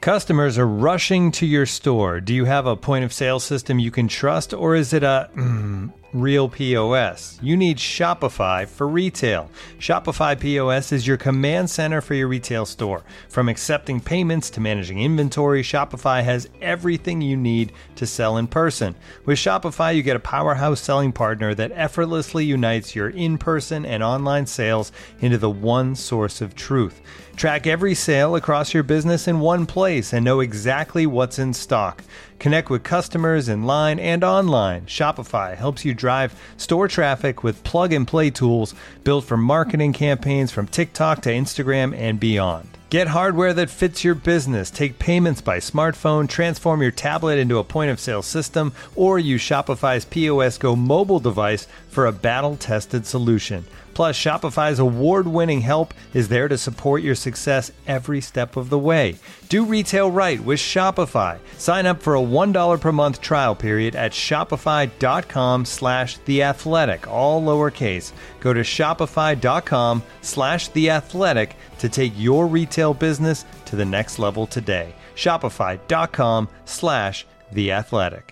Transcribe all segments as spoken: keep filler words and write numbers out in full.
Customers are rushing to your store. Do you have a point of sale system you can trust, or is it a mm, real P O S? You need Shopify for retail. Shopify P O S is your command center for your retail store. From accepting payments to managing inventory, Shopify has everything you need to sell in person. With Shopify, you get a powerhouse selling partner that effortlessly unites your in-person and online sales into the one source of truth. Track every sale across your business in one place and know exactly what's in stock. Connect with customers in line and online. Shopify helps you drive store traffic with plug-and-play tools built for marketing campaigns from TikTok to Instagram and beyond. Get hardware that fits your business. Take payments by smartphone, transform your tablet into a point-of-sale system, or use Shopify's P O S Go mobile device for a battle-tested solution. Plus, Shopify's award-winning help is there to support your success every step of the way. Do retail right with Shopify. Sign up for a one dollar per month trial period at shopify.com slash theathletic, all lowercase. Go to shopify.com slash theathletic to take your retail business to the next level today. Shopify.com slash theathletic.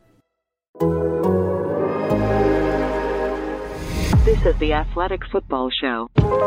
This is the Athletic Football Show.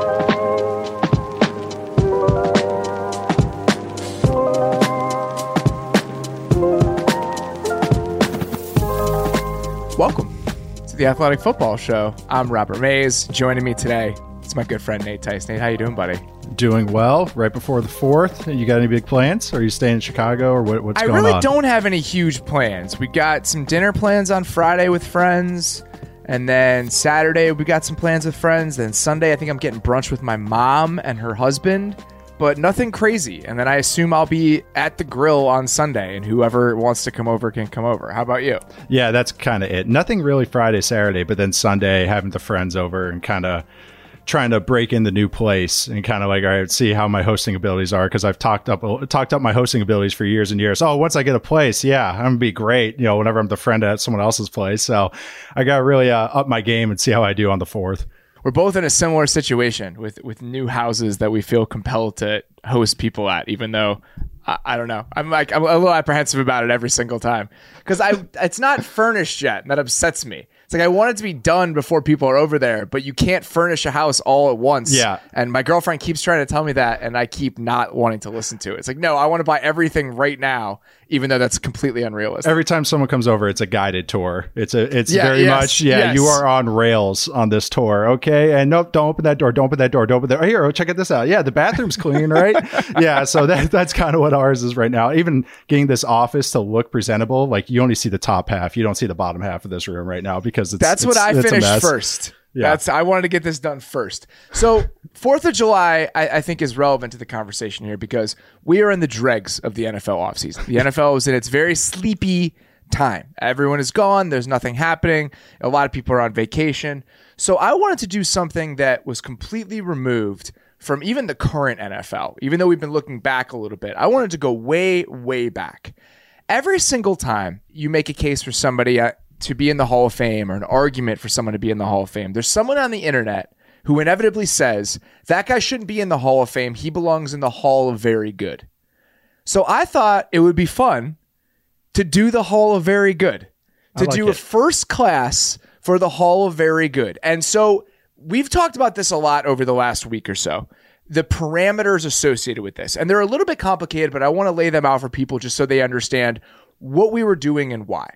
Welcome to the Athletic Football Show. I'm Robert Mays. Joining me today, it's my good friend Nate Tice. Nate, how you doing, buddy? Doing well. Right before the fourth. You got any big plans? Are you staying in Chicago, or what, what's I going on? I really don't have any huge plans. We got some dinner plans on Friday with friends. And then Saturday, we got some plans with friends. Then Sunday, I think I'm getting brunch with my mom and her husband, but nothing crazy. And then I assume I'll be at the grill on Sunday, and whoever wants to come over can come over. How about you? Yeah, that's kind of it. Nothing really Friday, Saturday, but then Sunday, having the friends over and kind of trying to break in the new place and kind of like, all right, see how my hosting abilities are, because I've talked up talked up my hosting abilities for years and years. Oh, once I get a place, yeah, I'm gonna be great. You know, whenever I'm the friend at someone else's place, so I got to really uh, up my game and see how I do on the fourth. We're both in a similar situation with with new houses that we feel compelled to host people at, even though I, I don't know. I'm like I'm a little apprehensive about it every single time because I it's not furnished yet, and that upsets me. It's like I want it to be done before people are over there, but you can't furnish a house all at once. Yeah. And my girlfriend keeps trying to tell me that, and I keep not wanting to listen to it. It's like, no, I want to buy everything right now, even though that's completely unrealistic. Every time someone comes over, it's a guided tour. It's a it's yeah, very yes, much, yeah, yes. You are on rails on this tour, okay? And nope, don't open that door, don't open that door, don't open that. Oh, here, oh, check this out. Yeah, the bathroom's clean, right? Yeah, so that that's kind of what ours is right now. Even getting this office to look presentable, like you only see the top half, you don't see the bottom half of this room right now because it's that's it's, what I it's finished first. Yeah. That's I wanted to get this done first. So fourth of July, I, I think, is relevant to the conversation here because we are in the dregs of the N F L offseason. The N F L is in its very sleepy time. Everyone is gone. There's nothing happening. A lot of people are on vacation. So I wanted to do something that was completely removed from even the current N F L, even though we've been looking back a little bit. I wanted to go way, way back. Every single time you make a case for somebody uh, to be in the Hall of Fame or an argument for someone to be in the Hall of Fame, there's someone on the internet who inevitably says, that guy shouldn't be in the Hall of Fame. He belongs in the Hall of Very Good. So I thought it would be fun to do the Hall of Very Good, to like do it. a first class for the Hall of Very Good. And so we've talked about this a lot over the last week or so, the parameters associated with this. And they're a little bit complicated, but I want to lay them out for people just so they understand what we were doing and why.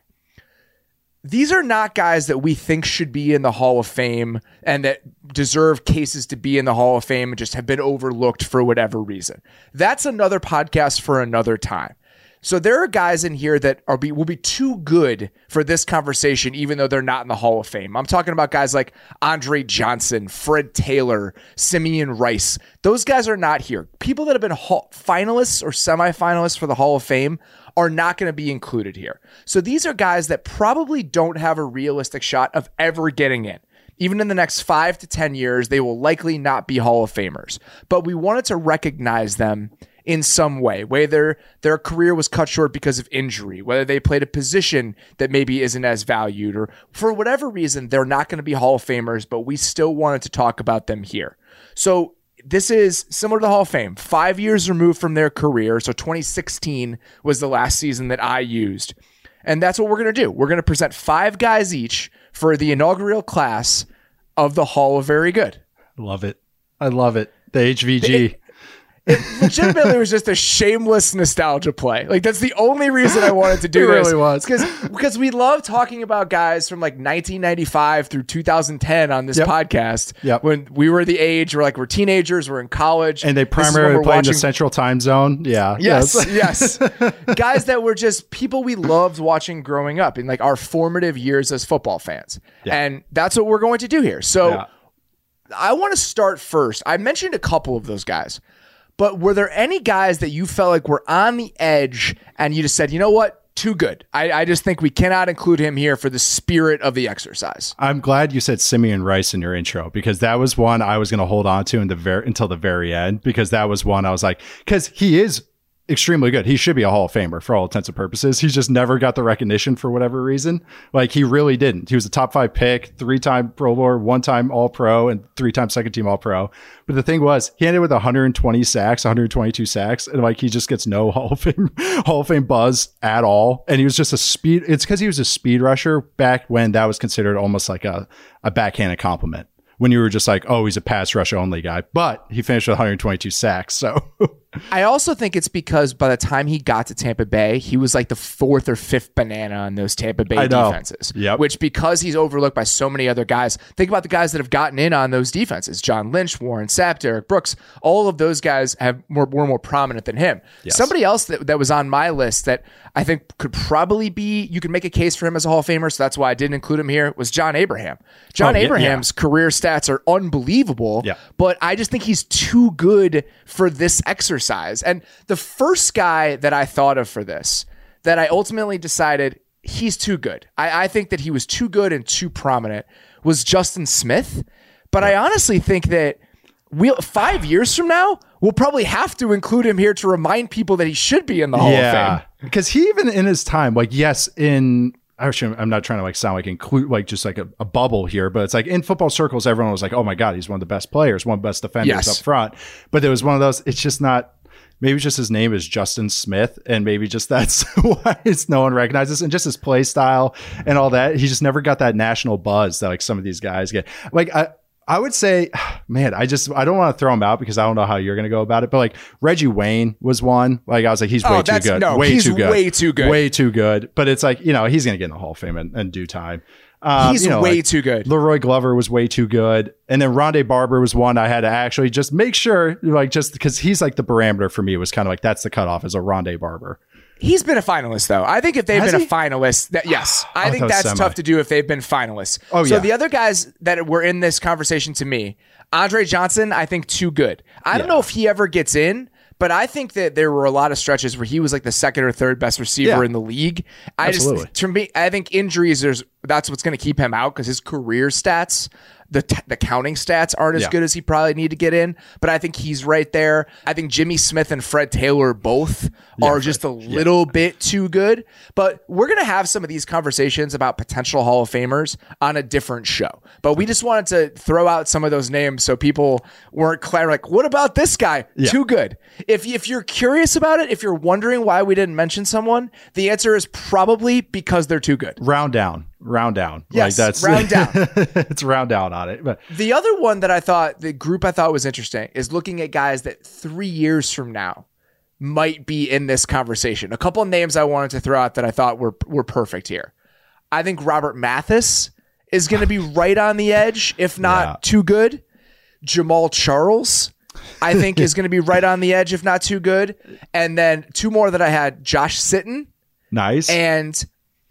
These are not guys that we think should be in the Hall of Fame and that deserve cases to be in the Hall of Fame and just have been overlooked for whatever reason. That's another podcast for another time. So there are guys in here that are be, will be too good for this conversation, even though they're not in the Hall of Fame. I'm talking about guys like Andre Johnson, Fred Taylor, Simeon Rice. Those guys are not here. People that have been hall, finalists or semifinalists for the Hall of Fame are not going to be included here. So these are guys that probably don't have a realistic shot of ever getting in. Even in the next five to ten years, they will likely not be Hall of Famers. But we wanted to recognize them in some way, whether their career was cut short because of injury, whether they played a position that maybe isn't as valued, or for whatever reason, they're not going to be Hall of Famers, but we still wanted to talk about them here. So this is similar to the Hall of Fame, five years removed from their career. So twenty sixteen was the last season that I used. And that's what we're going to do. We're going to present five guys each for the inaugural class of the Hall of Very Good. Love it. I love it. The H V G. It, it legitimately was just a shameless nostalgia play. Like, that's the only reason I wanted to do it this. It really was. Because because we love talking about guys from like nineteen ninety-five through two thousand ten on this yep. podcast. Yep. When we were the age, we're like, we're teenagers, we're in college. And they primarily played in the Central Time Zone. Yeah. Yes, yes. Guys that were just people we loved watching growing up in like our formative years as football fans. Yeah. And that's what we're going to do here. So yeah. I want to start first. I mentioned a couple of those guys. But were there any guys that you felt like were on the edge and you just said, you know what, too good? I, I just think we cannot include him here for the spirit of the exercise. I'm glad you said Simeon Rice in your intro, because that was one I was going to hold on to in the ver- until the very end, because that was one I was like, because he is extremely good. He should be a Hall of Famer for all intents and purposes. He's just never got the recognition for whatever reason. Like, he really didn't. He was a top five pick, three-time Pro Bowler, one-time All-Pro, and three-time second-team All-Pro. But the thing was, he ended with one hundred twenty sacks, one hundred twenty-two sacks, and like he just gets no Hall of Fame Hall of Fame buzz at all. And he was just a speed. It's because he was a speed rusher back when that was considered almost like a a backhanded compliment. When you were just like, oh, he's a pass rush only guy, but he finished with one hundred twenty-two sacks. So I also think it's because by the time he got to Tampa Bay, he was like the fourth or fifth banana on those Tampa Bay defenses. Yep. Which, because he's overlooked by so many other guys, think about the guys that have gotten in on those defenses. John Lynch, Warren Sapp, Derek Brooks, all of those guys have more, were more prominent than him. Yes. Somebody else that, that was on my list that I think could probably be, you could make a case for him as a Hall of Famer, so that's why I didn't include him here, was John Abraham. John oh, Abraham's yeah. career stats are unbelievable, yeah. but I just think he's too good for this exercise. And the first guy that I thought of for this, that I ultimately decided he's too good, I, I think that he was too good and too prominent, was Justin Smith. But I honestly think that we'll, five years from now, we'll probably have to include him here to remind people that he should be in the Hall yeah. of Fame. Because he, even in his time, like, yes, in... Actually, I'm not trying to like sound like include like just like a, a bubble here, but it's like in football circles, everyone was like, "Oh my God, he's one of the best players, one of the best defenders yes. up front." But there was one of those. It's just not. Maybe just his name is Justin Smith, and maybe just that's why it's no one recognizes, and just his play style and all that. He just never got that national buzz that like some of these guys get. Like I. I would say, man, I just, I don't want to throw him out because I don't know how you're going to go about it. But like Reggie Wayne was one. Like I was like, he's way oh, too good. No, way he's too good. way too good. Way too good. But it's like, you know, he's going to get in the Hall of Fame in, in due time. Um, he's you know, way like, too good. Leroy Glover was way too good. And then Rondé Barber was one I had to actually just make sure, like, just because he's like the parameter for me was kind of like, that's the cutoff as a Rondé Barber. He's been a finalist, though. I think if they've Has been he? a finalist, that, yes, I oh, think that's semi. tough to do if they've been finalists. Oh, so yeah. the other guys that were in this conversation to me, Andre Johnson, I think too good. I don't yeah. know if he ever gets in, but I think that there were a lot of stretches where he was like the second or third best receiver yeah. in the league. I Absolutely. just, to me, I think injuries, there's that's what's going to keep him out because his career stats, the t- the counting stats aren't as yeah. good as he probably need to get in, but I think he's right there. I think Jimmy Smith and Fred Taylor both yeah, are Fred, just a little yeah. bit too good, but we're going to have some of these conversations about potential Hall of Famers on a different show. But we just wanted to throw out some of those names so people weren't clear, like, what about this guy? Yeah. Too good. If, if you're curious about it, if you're wondering why we didn't mention someone, the answer is probably because they're too good. Round down. Round down. Yes, like that's, round down. It's round down on it. But the other one that I thought, the group I thought was interesting, is looking at guys that three years from now might be in this conversation. A couple of names I wanted to throw out that I thought were were perfect here. I think Robert Mathis is going to be right on the edge, if not yeah. too good. Jamal Charles, I think, is going to be right on the edge, if not too good. And then two more that I had, Josh Sitton. Nice. And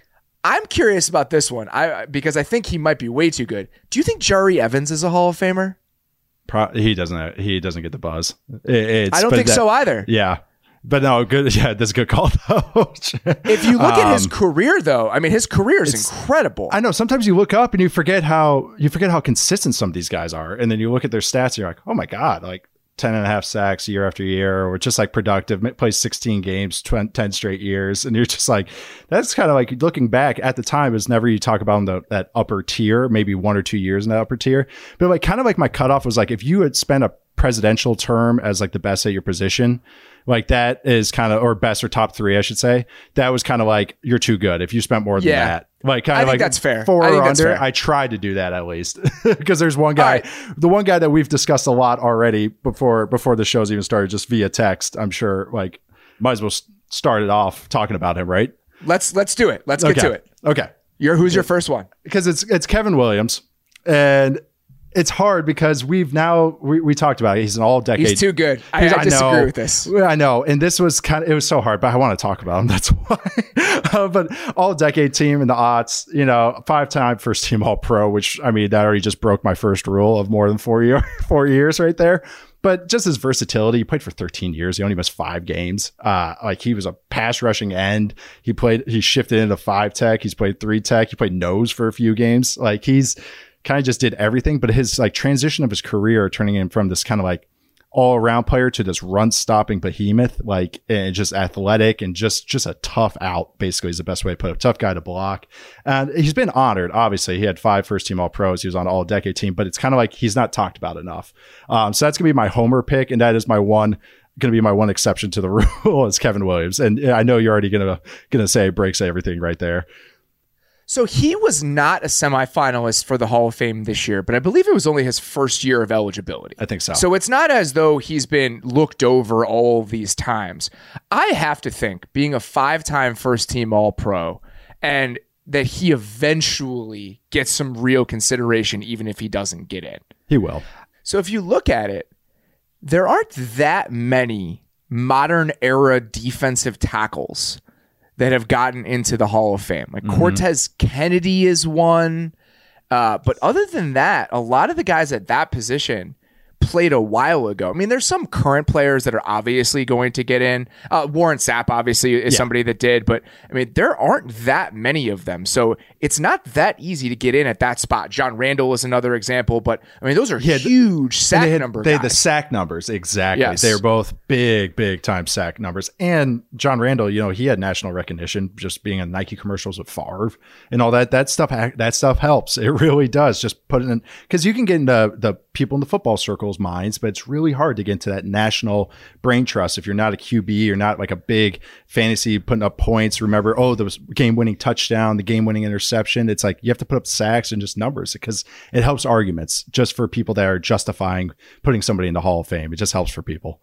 I'm curious about this one I because I think he might be way too good. Do you think Jerry Evans is a Hall of Famer? Pro- he doesn't. He doesn't get the buzz. It, it's, I don't think that, so either. Yeah, but no, good. Yeah, that's a good call though. If you look um, at his career, though, I mean, his career is incredible. I know. Sometimes you look up and you forget how you forget how consistent some of these guys are, and then you look at their stats and you're like, oh my god, like ten and a half sacks year after year, or just like productive, plays sixteen games, ten straight years. And you're just like, that's kind of like looking back at the time, is never you talk about him the, that upper tier, maybe one or two years in that upper tier. But like kind of like my cutoff was like, if you had spent a presidential term as like the best at your position, like that is kind of, or best or top three, I should say, that was kind of like, you're too good if you spent more than yeah. that. Like kind I of think like that's fair. Four I think or that's under. fair. I tried to do that at least because there's one guy, right. the one guy that we've discussed a lot already before before the show's even started, just via text. I'm sure, like, might as well start it off talking about him, right? Let's let's do it. Let's get okay. to it. Okay. You're who's your first one? Because it's it's Kevin Williams, and it's hard because we've now we, we talked about it. He's an all decade. He's too good. I, I, I disagree know, with this. I know, and this was kind of it was so hard, but I want to talk about him. That's why. uh, but all decade team in the aughts, you know, five time first team All Pro, which I mean that already just broke my first rule of more than four year four years right there. But just his versatility, he played for thirteen years. He only missed five games. Uh, like he was a pass rushing end. He played. He shifted into five tech. He's played three tech. He played nose for a few games. Like he's kind of just did everything, but his like transition of his career, turning him from this kind of like all around player to this run stopping behemoth, like, and just athletic and just, just a tough out, basically is the best way to put it. Tough guy to block. And he's been honored. Obviously he had five first team All Pros. He was on all decade team, but it's kind of like, he's not talked about enough. Um, so that's going to be my homer pick. And that is my one, going to be my one exception to the rule is Kevin Williams. And I know you're already going to, going to say breaks everything right there. So he was not a semifinalist for the Hall of Fame this year, but I believe it was only his first year of eligibility. I think so. So it's not as though he's been looked over all these times. I have to think, being a five-time first-team All-Pro, and that he eventually gets some real consideration even if he doesn't get in. He will. So if you look at it, there aren't that many modern-era defensive tackles that have gotten into the Hall of Fame. Like mm-hmm. Cortez Kennedy is one. Uh, but other than that, a lot of the guys at that position played a while ago. I mean, there's some current players that are obviously going to get in. Uh, Warren Sapp obviously is yeah. somebody that did, but I mean, there aren't that many of them. So it's not that easy to get in at that spot. John Randall is another example, but I mean, those are yeah, huge sack they had, number They guys. had the sack numbers. Exactly. Yes. They're both big, big time sack numbers. And John Randall, you know, he had national recognition just being in Nike commercials with Favre and all that. That stuff, that stuff helps. It really does. Just put it in, because you can get into the people in the football circles minds, but it's really hard to get into that national brain trust if you're not a Q B, you're not like a big fantasy putting up points. Remember, oh, the game-winning touchdown, the game-winning interception. It's like you have to put up sacks and just numbers because it helps arguments just for people that are justifying putting somebody in the Hall of Fame. It just helps for people.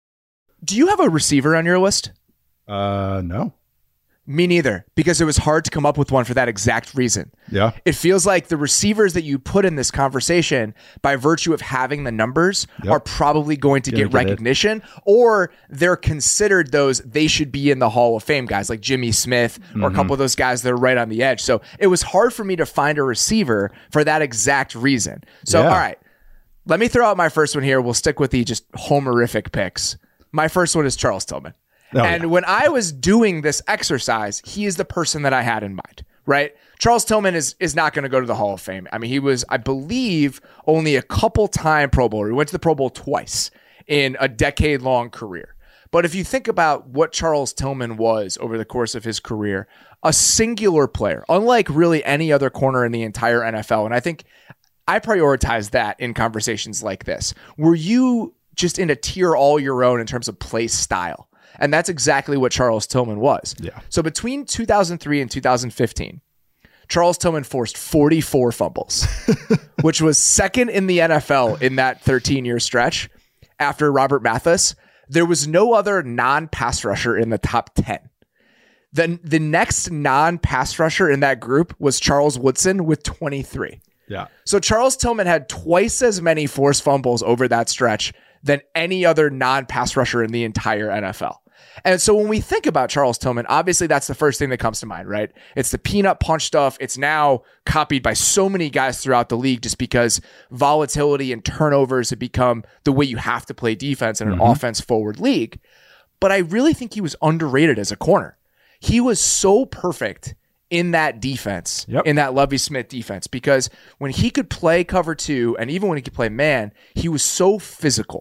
Do you have a receiver on your list? Uh, no. Me neither, because it was hard to come up with one for that exact reason. Yeah. It feels like the receivers that you put in this conversation, by virtue of having the numbers, yep. are probably going to get, get recognition, it. or they're considered those, they should be in the Hall of Fame guys, like Jimmy Smith, mm-hmm. or a couple of those guys that are right on the edge. So it was hard for me to find a receiver for that exact reason. So, yeah. all right, let me throw out my first one here. We'll stick with the just homerific picks. My first one is Charles Tillman. Oh, and yeah. when I was doing this exercise, he is the person that I had in mind, right? Charles Tillman is is not going to go to the Hall of Fame. I mean, he was, I believe, only a couple time Pro Bowler. He went to the Pro Bowl twice in a decade-long career. But if you think about what Charles Tillman was over the course of his career, a singular player, unlike really any other corner in the entire N F L. And I think I prioritize that in conversations like this. Were you just in a tier all your own in terms of play style? And that's exactly what Charles Tillman was. Yeah. So between two thousand three and two thousand fifteen, Charles Tillman forced forty-four fumbles, which was second in the N F L in that thirteen-year stretch. After Robert Mathis, there was no other non-pass rusher in the top ten. Then the next non-pass rusher in that group was Charles Woodson with twenty-three. Yeah. So Charles Tillman had twice as many forced fumbles over that stretch than any other non-pass rusher in the entire N F L. And so when we think about Charles Tillman, obviously that's the first thing that comes to mind, right? It's the peanut punch stuff. It's now copied by so many guys throughout the league just because volatility and turnovers have become the way you have to play defense in an mm-hmm. offense forward league. But I really think he was underrated as a corner. He was so perfect in that defense, yep. in that Lovie Smith defense, because when he could play cover two and even when he could play man, he was so physical.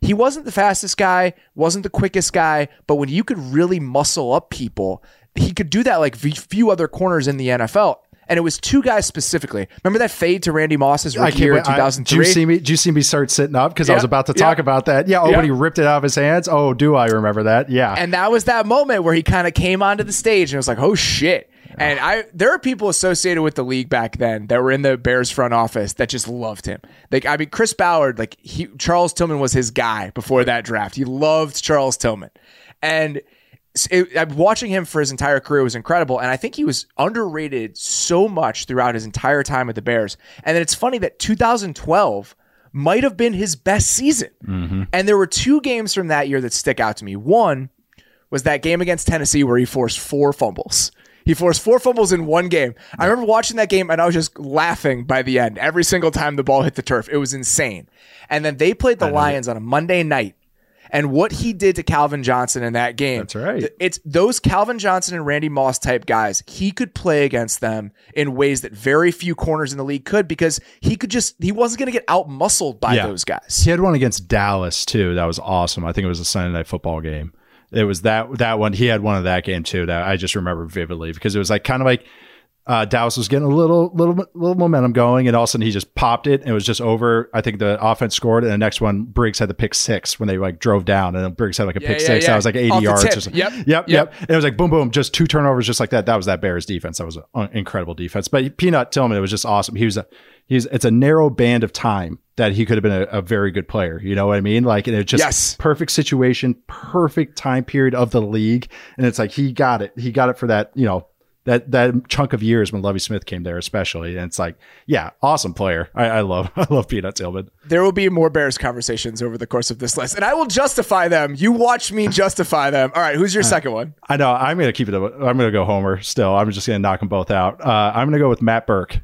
He wasn't the fastest guy, wasn't the quickest guy, but when you could really muscle up people, he could do that like few other corners in the N F L. And it was two guys specifically. Remember that fade to Randy Moss's rookie year in two thousand three? Do you see me? Do you see me start sitting up? Because yep. I was about to talk yep. about that. Yeah. Oh, yep. when he ripped it out of his hands. Oh, do I remember that? Yeah. And that was that moment where he kind of came onto the stage and it was like, oh shit. And I, there are people associated with the league back then that were in the Bears front office that just loved him. Like, I mean, Chris Ballard, like he, Charles Tillman was his guy before that draft. He loved Charles Tillman, and It, watching him for his entire career was incredible, and I think he was underrated so much throughout his entire time with the Bears. And then it's funny that two thousand twelve might have been his best season. Mm-hmm. And there were two games from that year that stick out to me. One was that game against Tennessee where he forced four fumbles. He forced four fumbles in one game. I remember watching that game and I was just laughing by the end every single time the ball hit the turf. It was insane. And then they played the Lions on a Monday night. And what he did to Calvin Johnson in that game. That's right. It's those Calvin Johnson and Randy Moss type guys. He could play against them in ways that very few corners in the league could, because he could just, he wasn't going to get out muscled by yeah. those guys. He had one against Dallas too. That was awesome. I think it was a Sunday Night Football game. It was that, that one. He had one of that game too that I just remember vividly, because it was like kind of like, Uh, Dallas was getting a little, little, little momentum going, and all of a sudden he just popped it, and it was just over. I think the offense scored, and the next one, Briggs had the pick six when they like drove down, and then Briggs had like a yeah, pick yeah, six. yeah. That was like eighty yards. Or something. Yep. Yep, yep, yep. And it was like boom, boom, just two turnovers, just like that. That was that Bears defense. That was an incredible defense. But Peanut Tillman, it was just awesome. He was a, he's. It's a narrow band of time that he could have been a, a very good player. You know what I mean? Like, and it's just yes. perfect situation, perfect time period of the league, and it's like he got it. He got it for that. You know. That that chunk of years when Lovie Smith came there, especially, and it's like, yeah, awesome player. I, I love I love Peanut Tillman. There will be more Bears conversations over the course of this list, and I will justify them. You watch me justify them. All right, who's your uh, second one? I know I'm gonna keep it. I'm gonna go Homer. Still, I'm just gonna knock them both out. Uh, I'm gonna go with Matt Burke,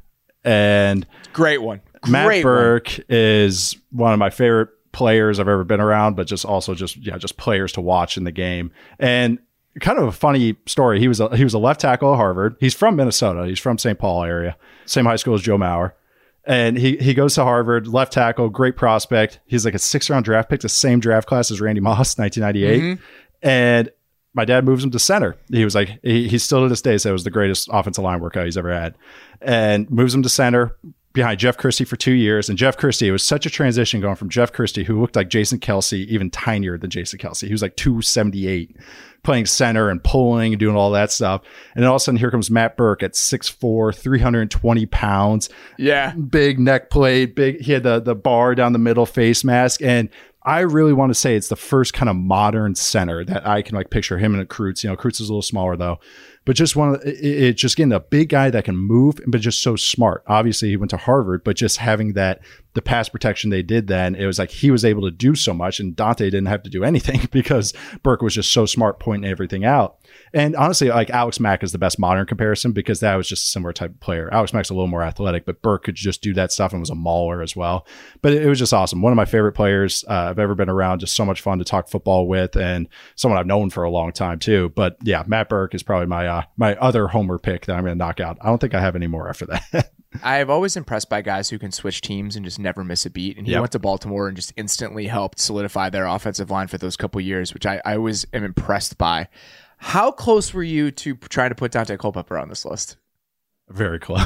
and great one. Great Matt Burke one. is one of my favorite players I've ever been around, but just also just yeah, just players to watch in the game. And kind of a funny story. He was a, he was a left tackle at Harvard. He's from Minnesota. He's from Saint Paul area. Same high school as Joe Mauer. And he, he goes to Harvard, left tackle, great prospect. He's like a six round draft pick, the same draft class as Randy Moss, nineteen ninety-eight. Mm-hmm. And my dad moves him to center. He was like, he, he still to this day said it was the greatest offensive line workout he's ever had, and moves him to center behind Jeff Christie for two years. And Jeff Christie, it was such a transition going from Jeff Christie, who looked like Jason Kelce, even tinier than Jason Kelce. He was like two seventy-eight, playing center and pulling and doing all that stuff. And then all of a sudden, here comes Matt Burke at six foot four, three hundred twenty pounds. Yeah. Big neck plate, big. He had the, the bar down the middle, face mask. And I really want to say it's the first kind of modern center that I can like picture him and a Kreutz. You know, Kreutz is a little smaller though, but just one of the, it, it just getting a big guy that can move, but just so smart. Obviously he went to Harvard, but just having that, the pass protection they did then, it was like he was able to do so much, and Dante didn't have to do anything because Burke was just so smart pointing everything out. And honestly, like Alex Mack is the best modern comparison, because that was just a similar type of player. Alex Mack's a little more athletic, but Burke could just do that stuff and was a mauler as well. But it, it was just awesome. One of my favorite players uh, I've ever been around. Just so much fun to talk football with, and someone I've known for a long time too. But yeah, Matt Burke is probably my uh, my other homer pick that I'm going to knock out. I don't think I have any more after that. I have always impressed by guys who can switch teams and just never miss a beat. And he yep. went to Baltimore and just instantly helped solidify their offensive line for those couple years, which I, I always am impressed by. How close were you to trying to put Dante Culpepper on this list? Very close.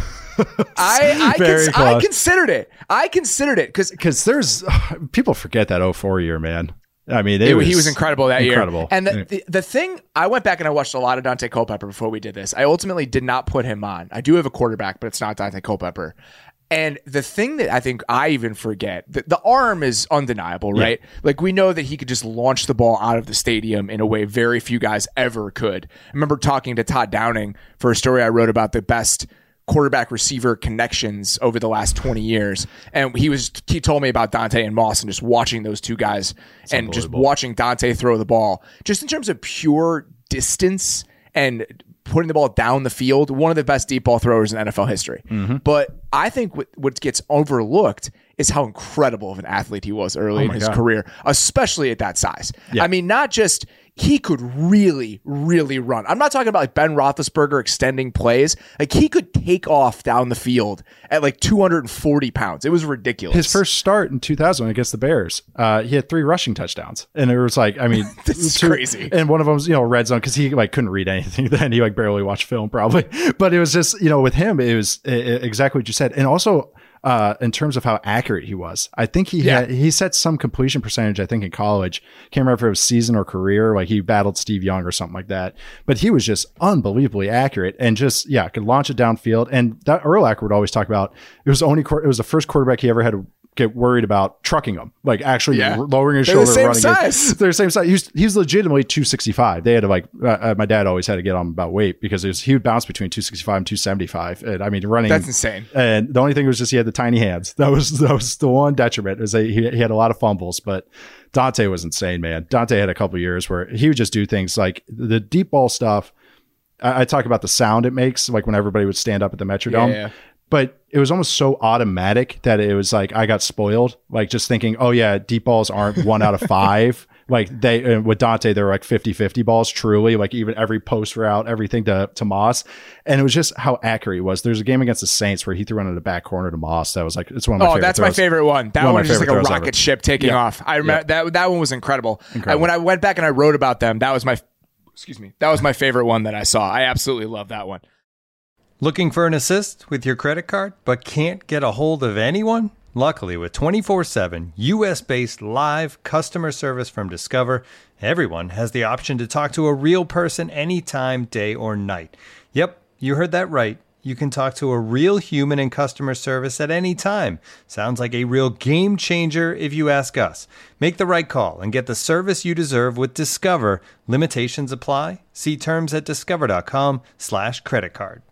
I I, Very cons- close. I considered it. I considered it because because there's people forget that oh four year, man. I mean, it it, was he was incredible that incredible. year. And the, the the thing, I went back and I watched a lot of Dante Culpepper before we did this. I ultimately did not put him on. I do have a quarterback, but it's not Dante Culpepper. And the thing that I think I even forget, the, the arm is undeniable, right? Yeah. Like, we know that he could just launch the ball out of the stadium in a way very few guys ever could. I remember talking to Todd Downing for a story I wrote about the best quarterback receiver connections over the last twenty years. And he was, he told me about Dante and Moss and just watching those two guys and just watching Dante throw the ball, just in terms of pure distance and putting the ball down the field, one of the best deep ball throwers in N F L history. Mm-hmm. But I think what, what gets overlooked is how incredible of an athlete he was early oh in his God. career, especially at that size. Yeah. I mean, not just he could really, really run. I'm not talking about like Ben Roethlisberger extending plays. Like he could take off down the field at like two hundred forty pounds. It was ridiculous. His first start in two thousand against the Bears, uh, he had three rushing touchdowns. And it was like, I mean, this is two, crazy. And one of them was, you know, red zone because he like couldn't read anything then. He like barely watched film probably. But it was just, you know, with him, it was it, exactly what you said. And also, Uh, in terms of how accurate he was, I think he Yeah. had, he set some completion percentage. I think in college, can't remember if it was season or career. Like he battled Steve Young or something like that. But he was just unbelievably accurate and just yeah could launch it downfield. And that Urlacher would always talk about it was the only it was the first quarterback he ever had to get worried about trucking him, like actually Yeah. lowering his They're shoulder, the same running size. It. They're the same size. He's he's legitimately two sixty-five. They had to like uh, my dad always had to get on him about weight because it was he would bounce between two sixty-five and two seventy-five. And I mean running That's insane. And the only thing was just he had the tiny hands. That was that was the one detriment. Was that he, he had a lot of fumbles, but Dante was insane, man. Dante had a couple of years where he would just do things like the deep ball stuff. I, I talk about the sound it makes, like when everybody would stand up at the Metrodome. Yeah, yeah. But it was almost so automatic that it was like I got spoiled, like just thinking, oh yeah, deep balls aren't one out of five. Like they, uh, with Dante, they were like fifty-fifty balls, truly, like even every post route, everything to, to Moss. And it was just how accurate he was. There's a game against the Saints where he threw into the back corner to Moss. That was like, it's one of my oh, favorite that's throws. my favorite one. That One one, of was my just like a favorite throws rocket ever. ship taking Yeah. off. I remember Yeah. that that one was incredible. Incredible. And when I went back and I wrote about them, that was my excuse me. That was my favorite one that I saw. I absolutely love that one. Looking for an assist with your credit card, but can't get a hold of anyone? Luckily, with twenty-four seven U S-based live customer service from Discover, everyone has the option to talk to a real person anytime, day or night. Yep, you heard that right. You can talk to a real human in customer service at any time. Sounds like a real game changer if you ask us. Make the right call and get the service you deserve with Discover. Limitations apply. See terms at discover.com slash credit card.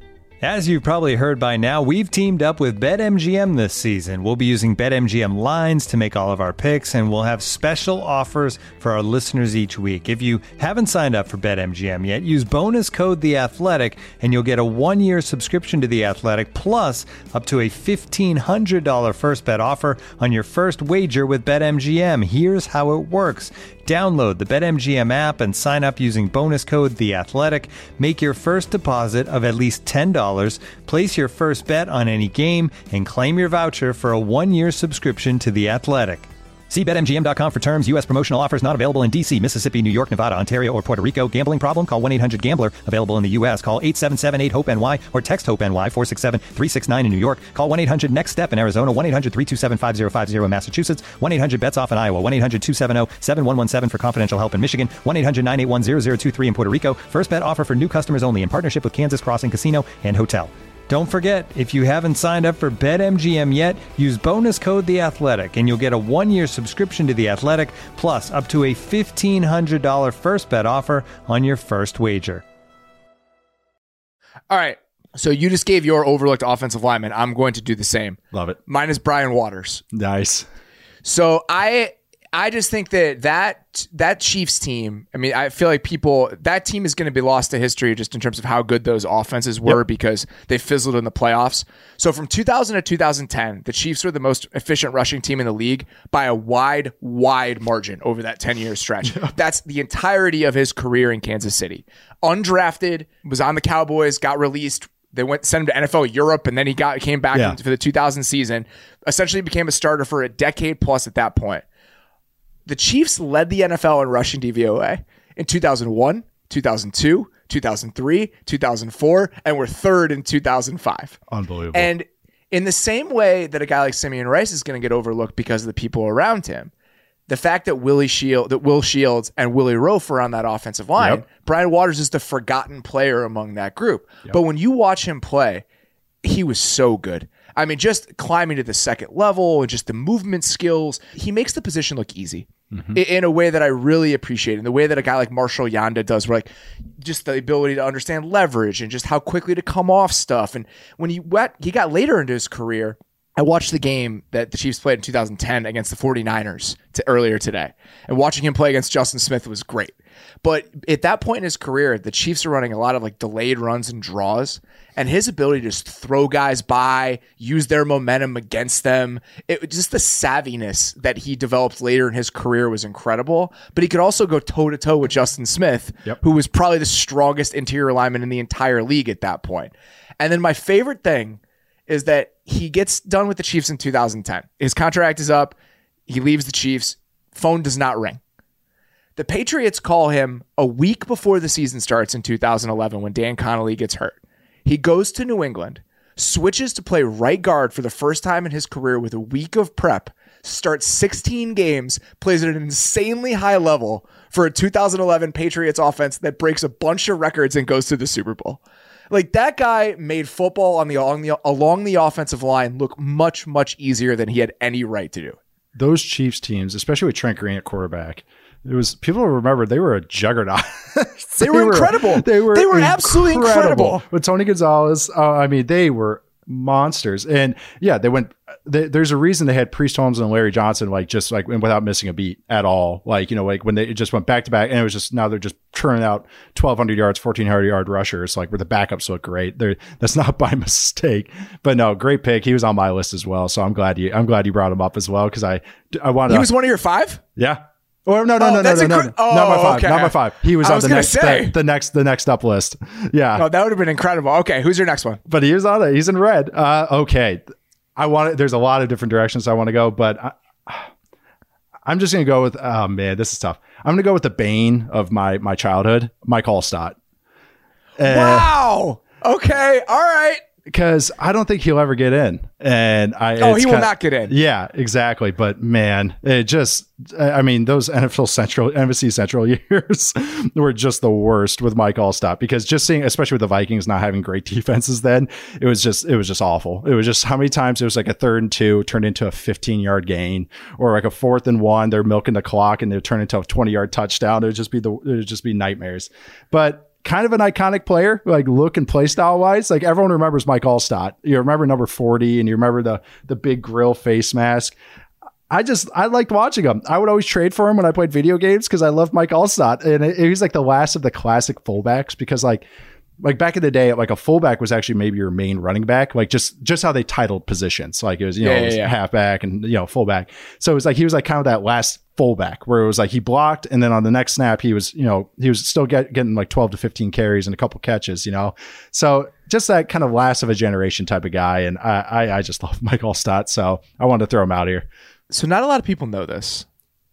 As you've probably heard by now, we've teamed up with BetMGM this season. We'll be using BetMGM lines to make all of our picks, and we'll have special offers for our listeners each week. If you haven't signed up for BetMGM yet, use bonus code The Athletic, and you'll get a one-year subscription to The Athletic, plus up to a fifteen hundred dollars first bet offer on your first wager with BetMGM. Here's how it works. Download the BetMGM app and sign up using bonus code The Athletic. Make your first deposit of at least ten dollars. Place your first bet on any game and claim your voucher for a one-year subscription to The Athletic. See Bet M G M dot com for terms. U S promotional offers not available in D C, Mississippi, New York, Nevada, Ontario, or Puerto Rico. Gambling problem? Call one eight hundred gambler. Available in the U S. Call eight seven seven eight hope N Y or text HOPE-NY four six seven three six nine in New York. Call one eight hundred next step in Arizona. one eight hundred three two seven five zero five zero in Massachusetts. one eight hundred bets off in Iowa. one eight hundred two seven zero seven one one seven for confidential help in Michigan. one eight hundred nine eight one zero zero two three in Puerto Rico. First bet offer for new customers only in partnership with Kansas Crossing Casino and Hotel. Don't forget, if you haven't signed up for BetMGM yet, use bonus code The Athletic, and you'll get a one-year subscription to The Athletic, plus up to a fifteen hundred dollars first bet offer on your first wager. All right. So you just gave your overlooked offensive lineman. I'm going to do the same. Love it. Mine is Brian Waters. Nice. So I I just think that that that Chiefs team, I mean, I feel like people, that team is going to be lost to history just in terms of how good those offenses were Yep. because they fizzled in the playoffs. So from two thousand to two thousand ten, the Chiefs were the most efficient rushing team in the league by a wide, wide margin over that ten-year stretch. That's the entirety of his career in Kansas City. Undrafted, was on the Cowboys, got released. They went sent him to N F L Europe, and then he got came back Yeah. for the two thousand season. Essentially became a starter for a decade plus at that point. The Chiefs led the N F L in rushing D V O A in two thousand one, two thousand two, two thousand three, two thousand four, and were third in two thousand five. Unbelievable. And in the same way that a guy like Simeon Rice is going to get overlooked because of the people around him, the fact that Willie Shield, that Will Shields and Willie Rofe are on that offensive line, Yep. Brian Waters is the forgotten player among that group. But when you watch him play, he was so good. I mean, just climbing to the second level and just the movement skills, he makes the position look easy Mm-hmm. i- in a way that I really appreciate. In the way that a guy like Marshall Yanda does, where like just the ability to understand leverage and just how quickly to come off stuff. And when he went, he got later into his career, I watched the game that the Chiefs played in two thousand ten against the 49ers to earlier today. And watching him play against Justin Smith was great. But at that point in his career, the Chiefs are running a lot of like delayed runs and draws. And his ability to just throw guys by, use their momentum against them, it just the savviness that he developed later in his career was incredible. But he could also go toe-to-toe with Justin Smith, yep. who was probably the strongest interior lineman in the entire league at that point. And then my favorite thing is that he gets done with the Chiefs in two thousand ten. His contract is up. He leaves the Chiefs. Phone does not ring. The Patriots call him a week before the season starts in two thousand eleven when Dan Connolly gets hurt. He goes to New England, switches to play right guard for the first time in his career with a week of prep, starts sixteen games, plays at an insanely high level for a two thousand eleven Patriots offense that breaks a bunch of records and goes to the Super Bowl. Like, that guy made football on the along the along the offensive line look much, much easier than he had any right to do. Those Chiefs teams, especially with Trent Green at quarterback, it was people remember they were a juggernaut. they, they were incredible. They were they were incredible. Absolutely incredible. With Tony Gonzalez, uh, I mean, they were monsters. And yeah, they went. They, there's a reason they had Priest Holmes and Larry Johnson, like just like without missing a beat at all. Like, you know, like when they just went back to back, and it was just now they're just turning out twelve hundred yards, fourteen hundred yard rushers, like where the backups look great. They're, that's not by mistake. But no, great pick. He was on my list as well, so I'm glad you. I'm glad you brought him up as well because I I wanted. He was one of your five. Yeah. Or no, no, oh, no, no, no, no, no. Oh, not my five. Okay. Not my five. He was I on was the next, say. the, the next, the next up list. Yeah. Oh, that would have been incredible. Okay, who's your next one? But he was on it. He's in red. Uh, okay. I want to, there's a lot of different directions I want to go, but I, I'm just going to go with, oh man, this is tough. I'm going to go with the bane of my, my childhood, Mike Allstott. Uh, wow. Okay. All right. Because I don't think he'll ever get in. And I Oh, he will kinda, not get in. Yeah, exactly. But man, it just, I mean, those N F L Central, N F C Central years were just the worst with Mike Allstott because just seeing, especially with the Vikings not having great defenses then, it was just, it was just awful. It was just how many times it was like a third and two turned into a fifteen yard gain or like a fourth and one, they're milking the clock and they turn into a twenty yard touchdown. It would just be the, it would just be nightmares. But kind of an iconic player, like look and play style wise. Like everyone remembers Mike Allstott. You remember number forty and you remember the the big grill face mask. I just, I liked watching him. I would always trade for him when I played video games because I loved Mike Allstott. And it, it was like the last of the classic fullbacks because like, like back in the day, like a fullback was actually maybe your main running back, like just, just how they titled positions. Like it was, you know, yeah, it was yeah, yeah. halfback and, you know, fullback. So it was like, he was like kind of that last fullback where it was like he blocked and then on the next snap, he was, you know, he was still get, getting like twelve to fifteen carries and a couple catches, you know? So just that kind of last of a generation type of guy. And I, I, I just love Mike Allstott. So I wanted to throw him out here. So not a lot of people know this,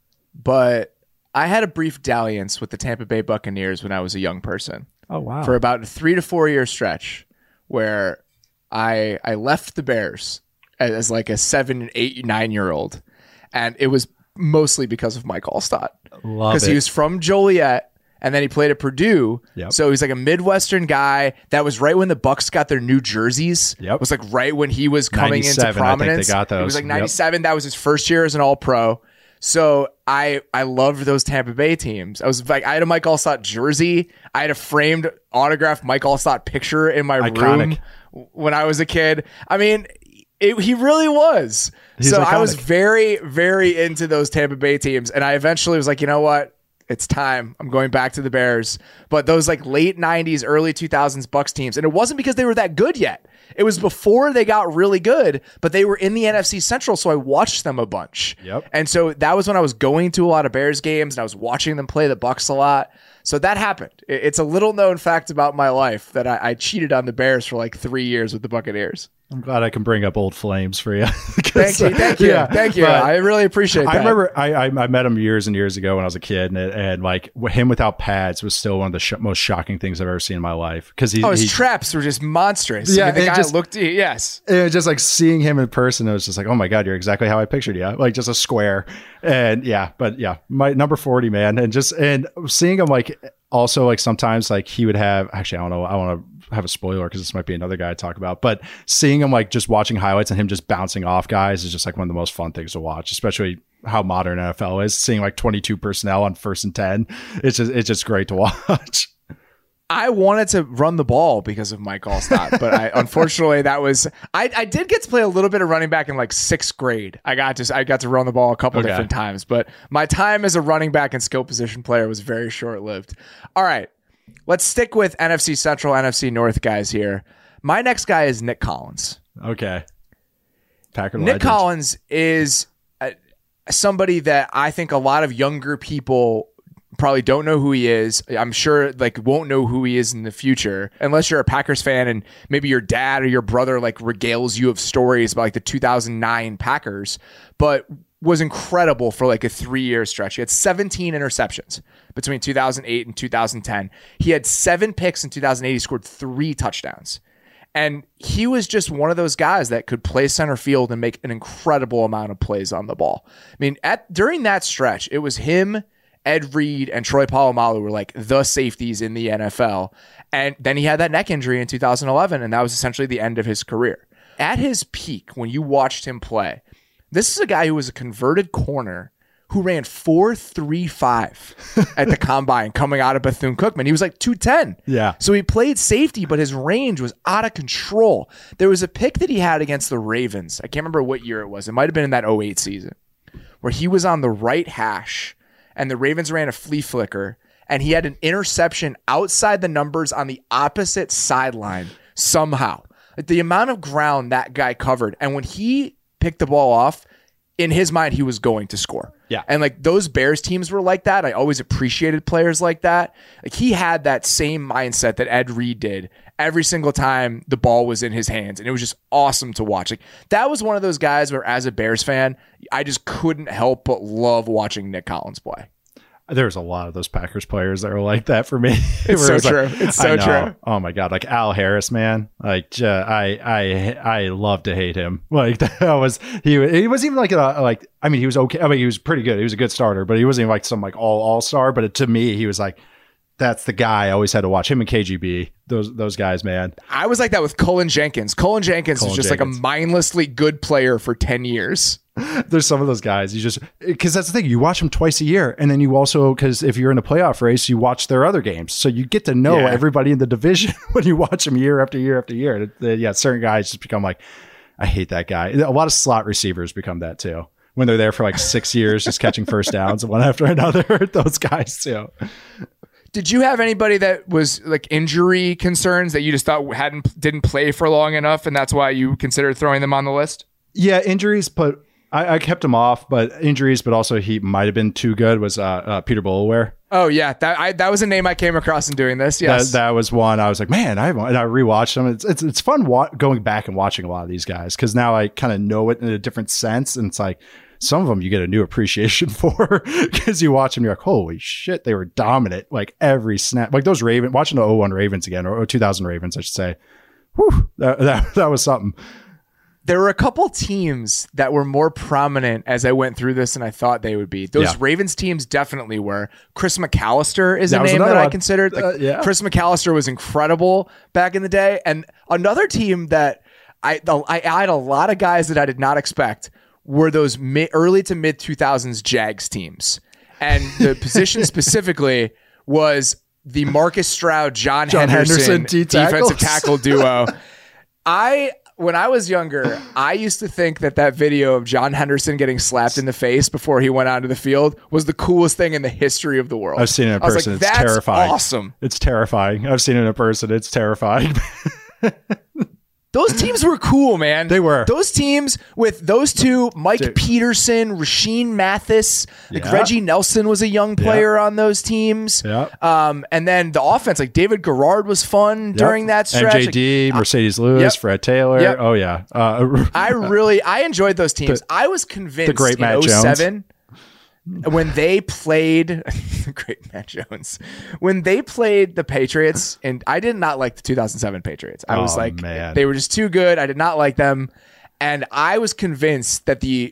but I had a brief dalliance with the Tampa Bay Buccaneers when I was a young person. Oh, wow. For about a three to four year stretch where I I left the Bears as, as like a seven, eight, nine year old. And it was mostly because of Mike Allstott. Because he was from Joliet and then he played at Purdue. Yep. So he's like a Midwestern guy. That was right when the Bucs got their new jerseys. Yep. It was like right when he was coming into prominence. I think they got those. It was like ninety-seven. Yep. That was his first year as an All-Pro. So I I loved those Tampa Bay teams. I was like, I had a Mike Allstott jersey. I had a framed autographed Mike Allstott picture in my Iconic. room when I was a kid. I mean, it, he really was. He's so iconic. I was very, very into those Tampa Bay teams. And I eventually was like, you know what? It's time. I'm going back to the Bears. But those like late nineties, early two thousands Bucs teams, and it wasn't because they were that good yet. It was before they got really good, but they were in the N F C Central, so I watched them a bunch. Yep. And so that was when I was going to a lot of Bears games, and I was watching them play the Bucs a lot. So that happened. It's a little known fact about my life that I, I cheated on the Bears for like three years with the Buccaneers. I'm glad I can bring up old flames for you. Thank you, thank you, yeah, thank you. I really appreciate that. I remember I, I I met him years and years ago when I was a kid, and, and like him without pads was still one of the sh- most shocking things I've ever seen in my life. Because he, oh, his he, traps were just monstrous. Yeah, I mean, the guy just, looked. Yes, it was just like seeing him in person. It was just like, oh my god, you're exactly how I pictured you, like just a square. And yeah, but yeah, my number forty, man, and just and seeing him like. Also, like sometimes like he would have, actually, I don't know. I want to have a spoiler because this might be another guy I talk about, but seeing him like just watching highlights and him just bouncing off guys is just like one of the most fun things to watch, especially how modern N F L is. Seeing like twenty-two personnel on first and ten. It's just, it's just great to watch. I wanted to run the ball because of Mike Allstott, but I unfortunately that was I, I did get to play a little bit of running back in like sixth grade. I got to I got to run the ball a couple Okay. different times, but my time as a running back and skill position player was very short lived. All right, let's stick with N F C Central, N F C North guys here. My next guy is Nick Collins. Okay. Packer Nick legend. Collins is uh, somebody that I think a lot of younger people probably don't know who he is. I'm sure like won't know who he is in the future unless you're a Packers fan and maybe your dad or your brother like regales you of stories about like the two thousand nine Packers, but was incredible for like a three-year stretch. He had seventeen interceptions between two thousand eight and two thousand ten. He had seven picks in two thousand eight. He scored three touchdowns. And he was just one of those guys that could play center field and make an incredible amount of plays on the ball. I mean, at during that stretch, it was him, Ed Reed, and Troy Polamalu were like the safeties in the N F L. And then he had that neck injury in two thousand eleven, and that was essentially the end of his career. At his peak, when you watched him play, this is a guy who was a converted corner who ran four three five at the combine coming out of Bethune-Cookman. He was like two ten. Yeah. So he played safety, but his range was out of control. There was a pick that he had against the Ravens. I can't remember what year it was. It might have been in that oh eight season where he was on the right hash and the Ravens ran a flea flicker and he had an interception outside the numbers on the opposite sideline somehow. Like the amount of ground that guy covered. And when he picked the ball off, in his mind, he was going to score. Yeah. And like those Bears teams were like that. I always appreciated players like that. Like he had that same mindset that Ed Reed did every single time the ball was in his hands. And it was just awesome to watch. Like that was one of those guys where as a Bears fan, I just couldn't help but love watching Nick Collins play. There's a lot of those Packers players that are like that for me. It's so Where true. like, It's so I know. true. Oh my God. Like Al Harris, man. Like uh, I, I, I love to hate him. Like that was, he, he wasn't even like, a, like, I mean, he was okay. I mean, he was pretty good. He was a good starter, but he wasn't even like some like all, all star. But it, to me, he was like, that's the guy I always had to watch him and K G B. Those, those guys, man. I was like that with Cullen Jenkins. Cullen Jenkins Cullen was just Jenkins. like a mindlessly good player for ten years. There's some of those guys you just because that's the thing, you watch them twice a year, and then you also, because if you're in a playoff race, you watch their other games, so you get to know Yeah. everybody in the division when you watch them year after year after year. And it- yeah, certain guys just become like, I hate that guy. A lot of slot receivers become that too when they're there for like six years just catching first downs one after another. Those guys too. Did you have anybody that was like injury concerns that you just thought hadn't didn't play for long enough, and that's why you considered throwing them on the list? Yeah, injuries, but I, I kept him off. But injuries, but also he might have been too good. Was uh, uh, Peter Bulaware. Oh yeah, that I, that was a name I came across in doing this. Yes, That, that was one I was like, man, I and I rewatched them. It's it's it's fun wa- going back and watching a lot of these guys because now I kind of know it in a different sense, and it's like some of them you get a new appreciation for because you watch them, you're like, holy shit, they were dominant like every snap. Like those Ravens, watching the oh one Ravens again or two thousand Ravens, I should say. Whew, that, that that was something. there were a couple teams that were more prominent as I went through this than I thought they would be. Those Yeah. Ravens teams definitely were. Chris McAllister is That a was name another that I one. considered. Like, Uh, yeah. Chris McAllister was incredible back in the day. And another team that I I had a lot of guys that I did not expect were those mid, early to mid two thousands Jags teams. And the position specifically was the Marcus Stroud, John, John Henderson, Henderson, D tackles. defensive tackle duo. I when I was younger, I used to think that that video of John Henderson getting slapped in the face before he went onto the field was the coolest thing in the history of the world. I've seen it in I was person. like, It's that's terrifying. awesome. It's terrifying. I've seen it in person. It's terrifying. Those teams were cool, man. They were. Those teams with those two, Mike Dude. Peterson, Rasheem Mathis, like Yeah. Reggie Nelson was a young player on those teams. Yeah. Um, and then the offense, like David Garrard was fun during that stretch. M J D, Like, Mercedes Lewis, Yep. Fred Taylor. Yep. Oh yeah. Uh, I really, I enjoyed those teams. The- I was convinced great in Matt oh Jones. seven when they played the great Matt Jones, when they played the Patriots, and I did not like the two thousand seven Patriots. I was Oh, like, man. they were just too good. I did not like them. And I was convinced that the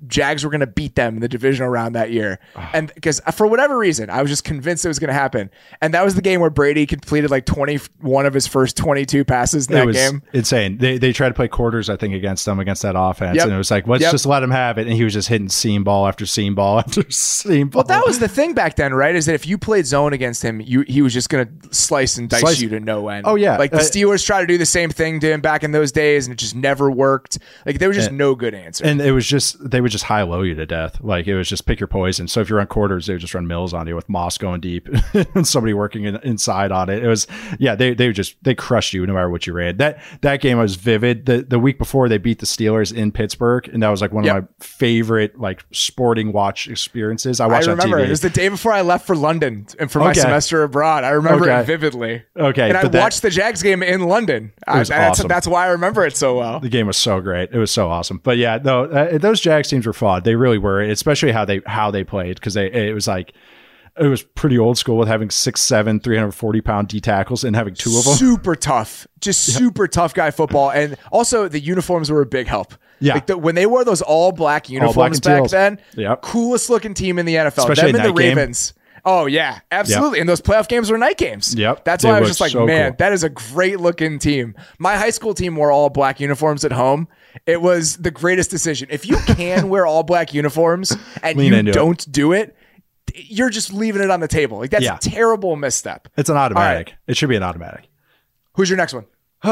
Jags were going to beat them in the divisional round that year. And because for whatever reason, I was just convinced it was going to happen. And that was the game where Brady completed like twenty-one of his first twenty-two passes in it that was game. Insane. They they tried to play quarters, I think, against them, against that offense. Yep. And it was like, let's Yep. just let him have it. And he was just hitting seam ball after seam ball after seam ball. Well, that was the thing back then, right? Is that if you played zone against him, you he was just going to slice and dice Slice. you to no end. Oh, yeah. Like the Uh, Steelers tried to do the same thing to him back in those days, and it just never worked. Like there was just And- no good answer. And it was just, they would just high-low you to death. Like, it was just pick your poison. So if you run quarters, they would just run mills on you with Moss going deep and somebody working in, inside on it. It was, yeah, they they would just, they crushed you no matter what you ran. That that game was vivid. The the week before, they beat the Steelers in Pittsburgh, and that was like one Yep. of my favorite, like, sporting watch experiences. I I watched remember on T it V. was the day before I left for London and for my Okay. semester abroad. I remember Okay. it vividly. Okay, and I but that- watched the Jags game in London. I, was that's, awesome. that's why I remember it so well. The game was so great. It was so awesome. But yeah, no, uh, those Jags teams were fun. They really were, especially how they how they played, because they it was like it was pretty old school with having six, seven, three hundred forty pound D tackles and having two of them. Super tough, just super tough guy football, and also the uniforms were a big help. Yeah. like the, when they wore those all black uniforms and back teals. then, Yep. coolest looking team in the N F L. Especially Them a and the night game. Ravens. Oh yeah, absolutely. And those playoff games were night games. Yep. That's They why I was looked just like, so man, cool. that is a great looking team. My high school team wore all black uniforms at home. It was the greatest decision. If you can wear all black uniforms and Lean you into it. don't do it, you're just leaving it on the table. Like that's Yeah. a terrible misstep. It's an automatic. All It should be an automatic. Who's your next one?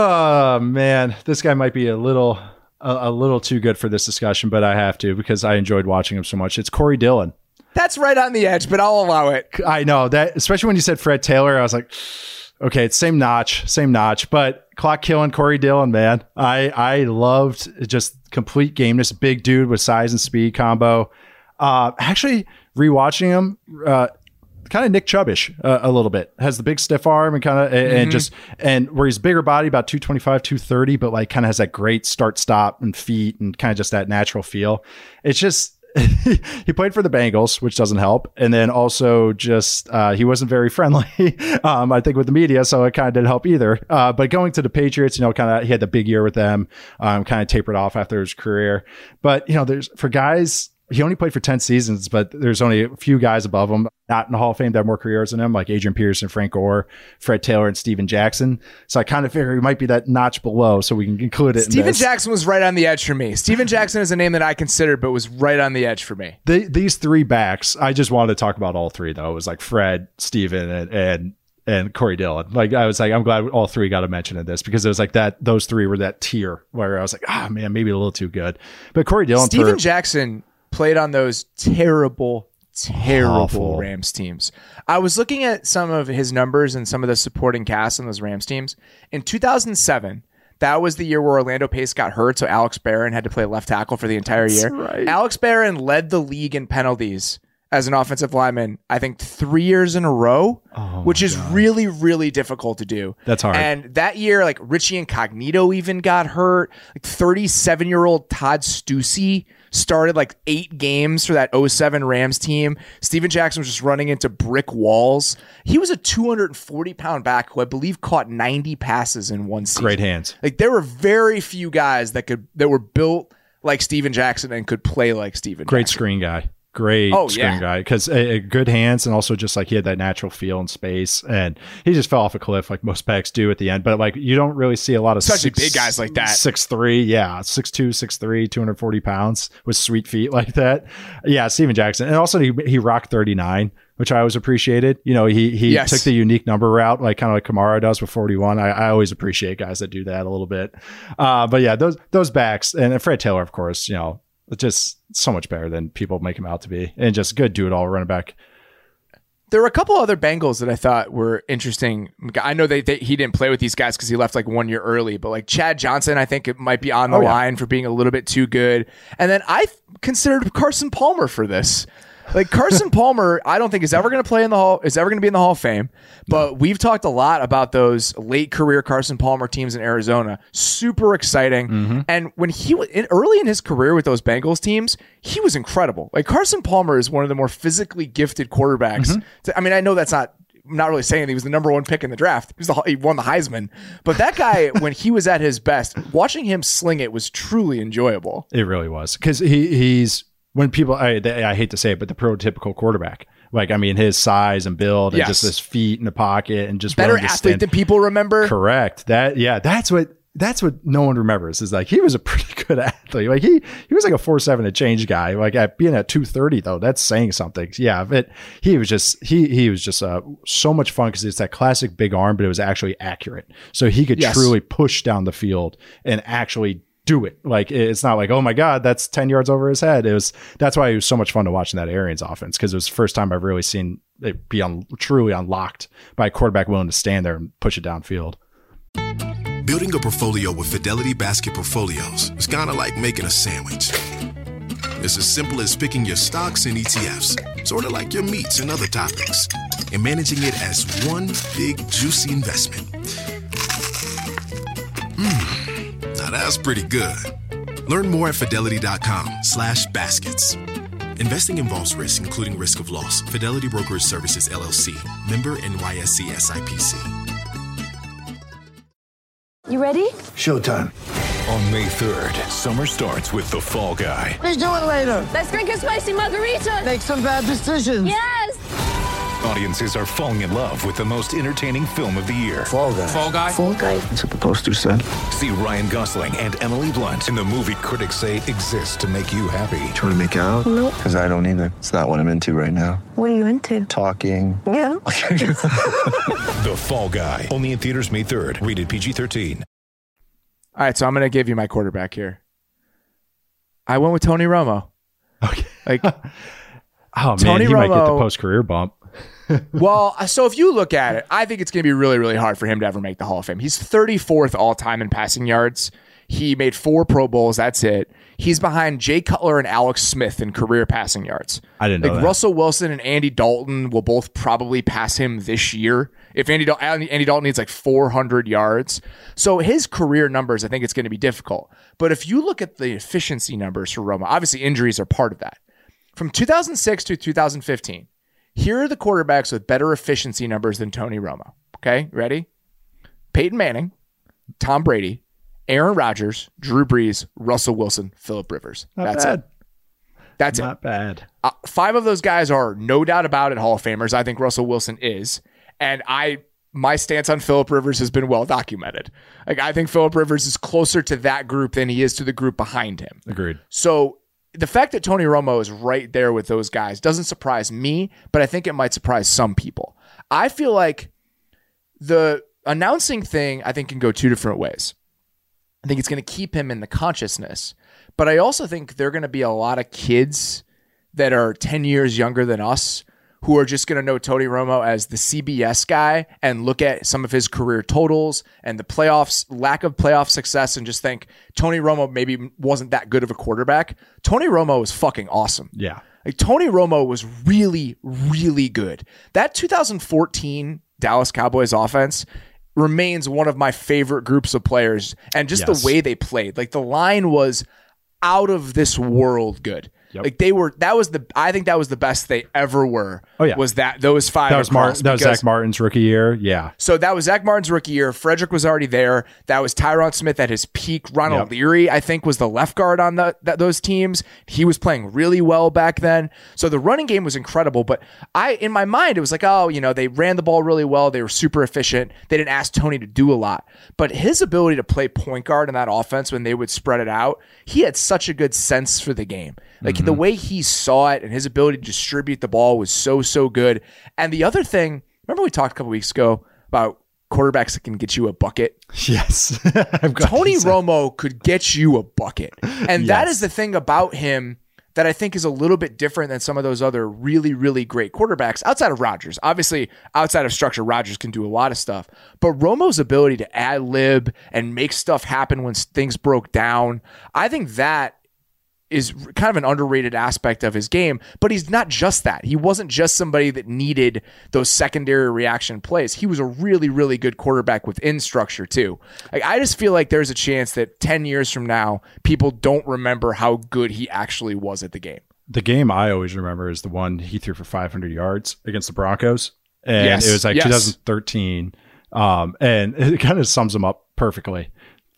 Oh man, this guy might be a little a, a little too good for this discussion, but I have to because I enjoyed watching him so much. It's Corey Dillon. That's right on the edge, but I'll allow it. I know that, especially when you said Fred Taylor, I was like, okay, it's same notch, same notch, but clock killing Corey Dillon, man. I, I loved just complete gameness, big dude with size and speed combo. Uh, actually rewatching him, uh, kind of Nick Chubbish uh, a little bit, has the big stiff arm and kind of, and, and just, and where he's bigger body, about two twenty-five, two thirty, but like kind of has that great start, stop and feet and kind of just that natural feel. It's just, he played for the Bengals, which doesn't help. And then also just, uh, he wasn't very friendly, um, I think with the media. So it kind of didn't help either. Uh, but going to the Patriots, you know, kind of, he had the big year with them, um, kind of tapered off after his career. But, you know, there's for guys, he only played for ten seasons, but there's only a few guys above him, not in the Hall of Fame that have more careers than him, like Adrian Peterson, Frank Gore, Fred Taylor, and Steven Jackson. So I kind of figure he might be that notch below, so we can include it in Steven this. Jackson was right on the edge for me. Steven Jackson is a name that I considered, but was right on the edge for me. The, these three backs, I just wanted to talk about all three, though. It was like Fred, Steven, and, and and Corey Dillon. Like, I was like, I'm glad all three got a mention in this because it was like that, those three were that tier where I was like, ah, man, maybe a little too good. But Corey Dillon, Steven for, Jackson played on those terrible, terrible Awful. Rams teams. I was looking at some of his numbers and some of the supporting cast on those Rams teams. In two thousand seven, that was the year where Orlando Pace got hurt, so Alex Barron had to play left tackle for the entire year. right. Alex Barron led the league in penalties as an offensive lineman, I think three years in a row, which is really, really difficult to do. That's hard. And that year, like Richie Incognito even got hurt. Like thirty-seven-year-old Todd Stussy started like eight games for that oh seven Rams team. Steven Jackson was just running into brick walls. He was a two hundred forty pound back who I believe caught ninety passes in one season. great hands. Like there were very few guys that could that were built like Steven Jackson and could play like Steven Great Jackson. screen guy. Great Oh, screen yeah. guy because uh, uh, good hands and also just like he had that natural feel in space and he just fell off a cliff like most backs do at the end. But like you don't really see a lot of Especially six, big guys like that. six three, yeah, six two, six three, two hundred forty pounds with sweet feet like that. Yeah, Steven Jackson, and also he he rocked thirty-nine, which I always appreciated. You know, he he Yes. took the unique number route, like kind of like Kamara does with forty-one. I, I always appreciate guys that do that a little bit. Uh, but yeah, those those backs and Fred Taylor, of course, you know. Just so much better than people make him out to be, and just good do it all running back. There were a couple other Bengals that I thought were interesting. I know they, they he didn't play with these guys because he left like one year early, but like Chad Johnson, I think it might be on the Oh, yeah. line for being a little bit too good. And then I considered Carson Palmer for this. Like Carson Palmer, I don't think is ever going to play in the hall, is ever going to be in the Hall of Fame. But we've talked a lot about those late career Carson Palmer teams in Arizona. Super exciting. Mm-hmm. And when he was in, early in his career with those Bengals teams, he was incredible. Like Carson Palmer is one of the more physically gifted quarterbacks. Mm-hmm. To- I mean, I know that's not. I'm not really saying that he was the number one pick in the draft. He, was the, he won the Heisman. But that guy, when he was at his best, watching him sling it was truly enjoyable. It really was because he he's when people, I, they, I hate to say it, but the prototypical quarterback. Like, I mean, his size and build and Yes. just his feet in the pocket and just Better willing to athlete stand- than people remember. Correct. That, yeah, that's what, that's what no one remembers is like, he was a pretty good athlete. Like he, he was like a four, seven to change guy. Like at being at two thirty though, that's saying something. Yeah. But he was just, he, he was just uh, so much fun because it's that classic big arm, but it was actually accurate. So he could Yes. truly push down the field and actually do it. Like it's not like, oh my God, that's ten yards over his head. It was, that's why it was so much fun to watch in that Arians offense. Cause it was the first time I've really seen it be un, truly unlocked by a quarterback willing to stand there and push it downfield. Building a portfolio with Fidelity Basket Portfolios is kind of like making a sandwich. It's as simple as picking your stocks and E T Fs, sort of like your meats and other toppings, and managing it as one big juicy investment. Mmm, now that's pretty good. Learn more at fidelity.com slash baskets. Investing involves risk, including risk of loss. Fidelity Brokerage Services, L L C. Member N Y S E S I P C. You ready? Showtime. On May third, summer starts with The Fall Guy. Let's do it later. Let's drink a spicy margarita. Make some bad decisions. Yes! Audiences are falling in love with the most entertaining film of the year. Fall guy. Fall Guy. Fall guy. That's what the poster said. See Ryan Gosling and Emily Blunt in the movie critics say exists to make you happy. Trying to make it out? Nope. Because I don't either. It's not what I'm into right now. What are you into? Talking. Yeah. The Fall Guy. Only in theaters May third. Rated P G thirteen. All right, so I'm going to give you my quarterback here. I went with Tony Romo. Okay. Like, oh man, Tony he might get the Romo- post career bump. well, so if you look at it, I think it's going to be really, really hard for him to ever make the Hall of Fame. He's thirty-fourth all time in passing yards. He made four Pro Bowls. That's it. He's behind Jay Cutler and Alex Smith in career passing yards. I didn't know like that. Russell Wilson and Andy Dalton will both probably pass him this year. If Andy, Dal- Andy Dalton needs like four hundred yards. So his career numbers, I think it's going to be difficult. But if you look at the efficiency numbers for Romo, obviously injuries are part of that. From two thousand six to two thousand fifteen, here are the quarterbacks with better efficiency numbers than Tony Romo. Okay, ready? Peyton Manning, Tom Brady, Aaron Rodgers, Drew Brees, Russell Wilson, Phillip Rivers. Not That's bad. it. That's Not it. bad. Uh, five of those guys are no doubt about it Hall of Famers. I think Russell Wilson is. And I my stance on Phillip Rivers has been well documented. Like I think Phillip Rivers is closer to that group than he is to the group behind him. Agreed. So the fact that Tony Romo is right there with those guys doesn't surprise me, but I think it might surprise some people. I feel like the announcing thing, I think, can go two different ways. I think it's going to keep him in the consciousness, but I also think there are going to be a lot of kids that are ten years younger than us who are just going to know Tony Romo as the C B S guy and look at some of his career totals and the playoffs, lack of playoff success, and just think Tony Romo maybe wasn't that good of a quarterback. Tony Romo was fucking awesome. Yeah. Like Tony Romo was really, really good. That two thousand fourteen Dallas Cowboys offense remains one of my favorite groups of players, and just Yes. the way they played. Like the line was out of this world good. Yep. Like they were, that was the, I think that was the best they ever were. Oh, yeah. Was that those five? That was Mar- across, that was because- Zach Martin's rookie year. Yeah. So that was Zach Martin's rookie year. Frederick was already there. That was Tyron Smith at his peak. Ronald Yep. Leary, I think, was the left guard on the, that, those teams. He was playing really well back then. So the running game was incredible. But I, in my mind, it was like, oh, you know, they ran the ball really well. They were super efficient. They didn't ask Tony to do a lot. But his ability to play point guard in that offense when they would spread it out, he had such a good sense for the game. Like Mm-hmm. the way he saw it and his ability to distribute the ball was so, so good. And the other thing, remember we talked a couple weeks ago about quarterbacks that can get you a bucket? Yes. I've got Tony to say- Romo could get you a bucket. And that Yes. is the thing about him that I think is a little bit different than some of those other really, really great quarterbacks outside of Rodgers. Obviously, outside of structure, Rodgers can do a lot of stuff. But Romo's ability to ad lib and make stuff happen when things broke down, I think that is kind of an underrated aspect of his game, but he's not just that. He wasn't just somebody that needed those secondary reaction plays. He was a really, really good quarterback within structure too. Like, I just feel like there's a chance that ten years from now, people don't remember how good he actually was at the game. The game I always remember is the one he threw for five hundred yards against the Broncos. And Yes, it was like yes. twenty thirteen. Um, and it kind of sums him up perfectly.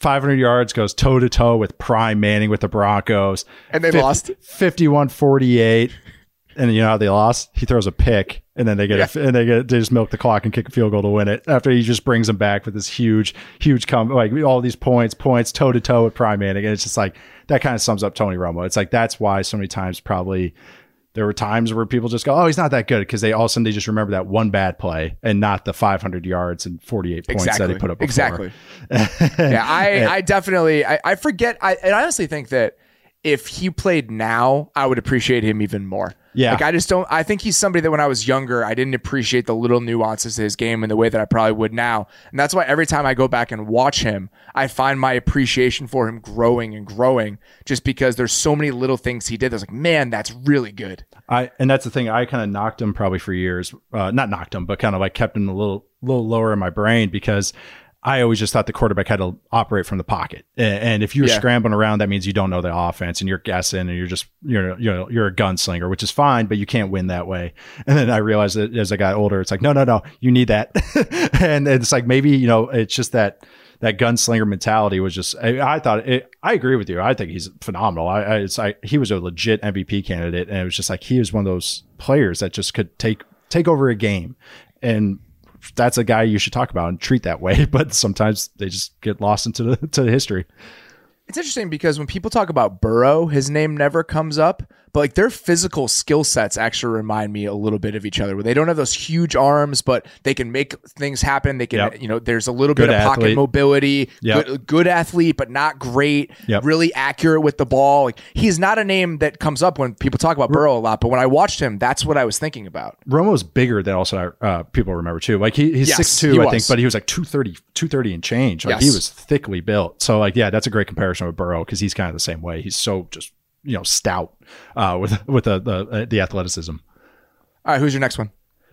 five hundred yards, goes toe to toe with Prime Manning with the Broncos. And they fifty, lost fifty-one forty-eight. And you know how they lost? He throws a pick, and then they get yeah. a, and they get they just milk the clock and kick a field goal to win it. After he just brings them back with this huge, huge come like all these points, points toe to toe with Prime Manning, and it's just like that kind of sums up Tony Romo. It's like that's why so many times probably there were times where people just go, "Oh, he's not that good," because they all of a sudden they just remember that one bad play and not the five hundred yards and forty-eight points exactly. that he put up before. Exactly. yeah, I I definitely I, I forget. I, I honestly think that if he played now, I would appreciate him even more. Yeah. Like I just don't, I think he's somebody that when I was younger, I didn't appreciate the little nuances of his game in the way that I probably would now. And that's why every time I go back and watch him, I find my appreciation for him growing and growing just because there's so many little things he did. That's like, man, that's really good. I, and that's the thing. I kind of knocked him probably for years, uh, not knocked him, but kind of like kept him a little, little lower in my brain because I always just thought the quarterback had to operate from the pocket. And if you're yeah. scrambling scrambling around, that means you don't know the offense and you're guessing and you're just, you're, you know, you're a gunslinger, which is fine, but you can't win that way. And then I realized that as I got older, it's like, no, no, no, you need that. And it's like, maybe, you know, it's just that, that gunslinger mentality was just, I, I thought it, I agree with you. I think he's phenomenal. I, I, it's like, he was a legit M V P candidate. And it was just like, he was one of those players that just could take, take over a game. And that's a guy you should talk about and treat that way, but sometimes they just get lost into the to the history. It's interesting because when people talk about Burrow, his name never comes up, but like their physical skill sets actually remind me a little bit of each other where they don't have those huge arms, but they can make things happen. They can, yep. you know, there's a little good bit of athlete. Pocket mobility, yep. good, good athlete, but not great, yep. really accurate with the ball. Like he's not a name that comes up when people talk about Burrow a lot, but when I watched him, that's what I was thinking about. Romo's bigger than also uh, people remember too. Like he, he's yes, six two, he I was. think, but he was like two thirty, two thirty and change. Like yes. he was thickly built. So like, yeah, that's a great comparison with Burrow because he's kind of the same way. He's so just, you know, stout uh, with with the, the the athleticism. All right, who's your next one?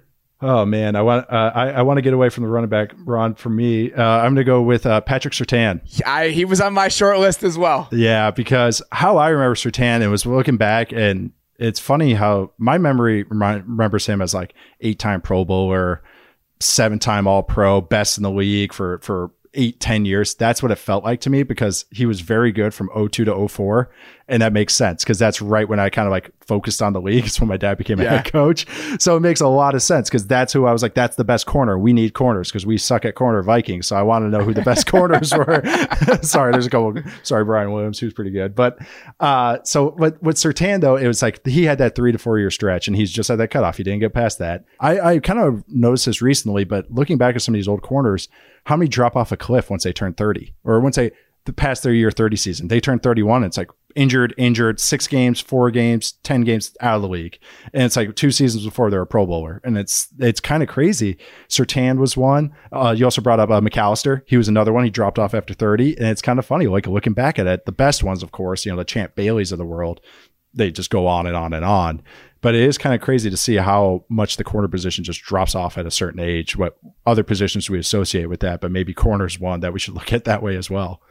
Oh man, I want uh, I, I want to get away from the running back, Ron. For me, uh, I'm going to go with uh, Patrick Surtain. I, he was on my short list as well. Yeah, because how I remember Surtain, and was looking back, and it's funny how my memory remind, remembers him as like eight-time Pro Bowler, seven-time All-Pro, best in the league for for eight, ten years. That's what it felt like to me because he was very good from oh two to oh four. And that makes sense because that's right when I kind of like focused on the league. It's when my dad became a yeah. head coach. So it makes a lot of sense because that's who I was like, that's the best corner. We need corners because we suck at corner Vikings. So I want to know who the best corners were. Sorry, there's a couple. Sorry, Brian Williams, who's pretty good. But uh, so with, with Surtain, though, it was like he had that three to four year stretch and he's just at that cutoff. He didn't get past that. I, I kind of noticed this recently, but looking back at some of these old corners, how many drop off a cliff once they turn thirty or once they past their year thirty season, they turn thirty-one. It's like injured, injured, six games, four games, ten games out of the league. And it's like two seasons before they're a Pro Bowler. And it's, it's kind of crazy. Surtain was one. Uh, you also brought up uh, McAllister. He was another one. He dropped off after thirty. And it's kind of funny, like looking back at it, the best ones, of course, you know, the Champ Baileys of the world, they just go on and on and on. But it is kind of crazy to see how much the corner position just drops off at a certain age, what other positions we associate with that, but maybe corner's one that we should look at that way as well.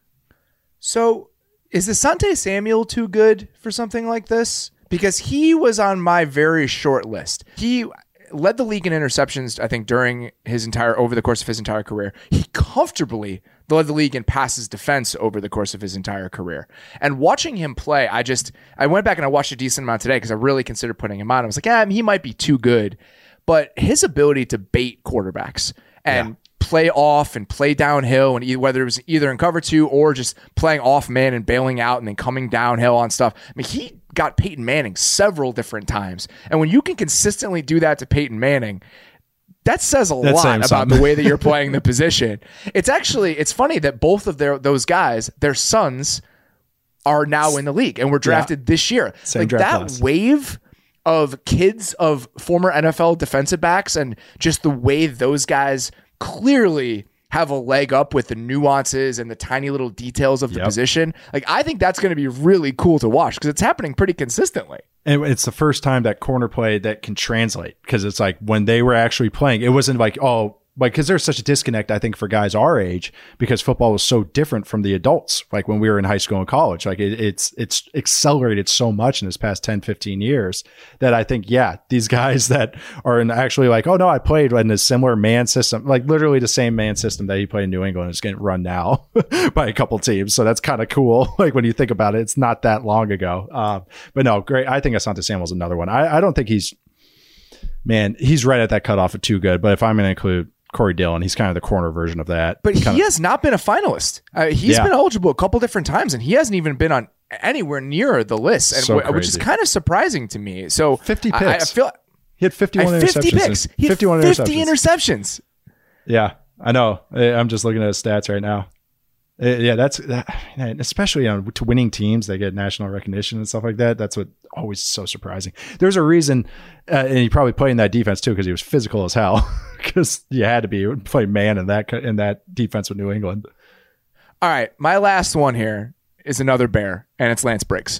So is Asante Samuel too good for something like this? Because he was on my very short list. He led the league in interceptions, I think, during his entire, over the course of his entire career. He comfortably led the league in passes defense over the course of his entire career. And watching him play, I just, I went back and I watched a decent amount today because I really considered putting him on. I was like, yeah, he might be too good. But his ability to bait quarterbacks and yeah. play off and play downhill, and either, whether it was either in cover two or just playing off man and bailing out and then coming downhill on stuff. I mean, he got Peyton Manning several different times. And when you can consistently do that to Peyton Manning, that says a That's lot about something. The way that you're playing the position. It's actually, it's funny that both of their those guys, their sons, are now in the league and were drafted yeah. this year. Same like draft that class. Wave of kids of former N F L defensive backs and just the way those guys clearly have a leg up with the nuances and the tiny little details of the yep. position. Like, I think that's going to be really cool to watch because it's happening pretty consistently. And it's the first time that corner play that can translate because it's like when they were actually playing, it wasn't like, oh, like, because there's such a disconnect, I think, for guys our age, because football was so different from the adults, like when we were in high school and college. Like it, it's it's accelerated so much in this past ten, fifteen years that I think, yeah, these guys that are in actually like, oh no, I played in a similar man system, like literally the same man system that he played in New England is getting run now by a couple teams. So that's kind of cool. Like when you think about it, it's not that long ago. Um, but no, great. I think Asante Samuel's another one. I, I don't think he's, man, he's right at that cutoff of too good. But if I'm going to include Corey Dillon, he's kind of the corner version of that. But kind he of, has not been a finalist. Uh, he's Yeah. been eligible a couple different times, and he hasn't even been on anywhere near the list, and So wh- which is crazy. kind of surprising to me. So fifty I, I picks. feel he had fifty-one I- fifty interceptions. picks. He had fifty-one fifty interceptions. interceptions. Yeah, I know. I- I'm just looking at his stats right now. Uh, Yeah, that's that, man, especially on to winning teams, they get national recognition and stuff like that. That's what always so surprising. There's a reason, uh, and he probably played in that defense too because he was physical as hell. Because you had to be you would play man in that in that defense with New England. All right, my last one here is another Bear, and it's Lance Briggs.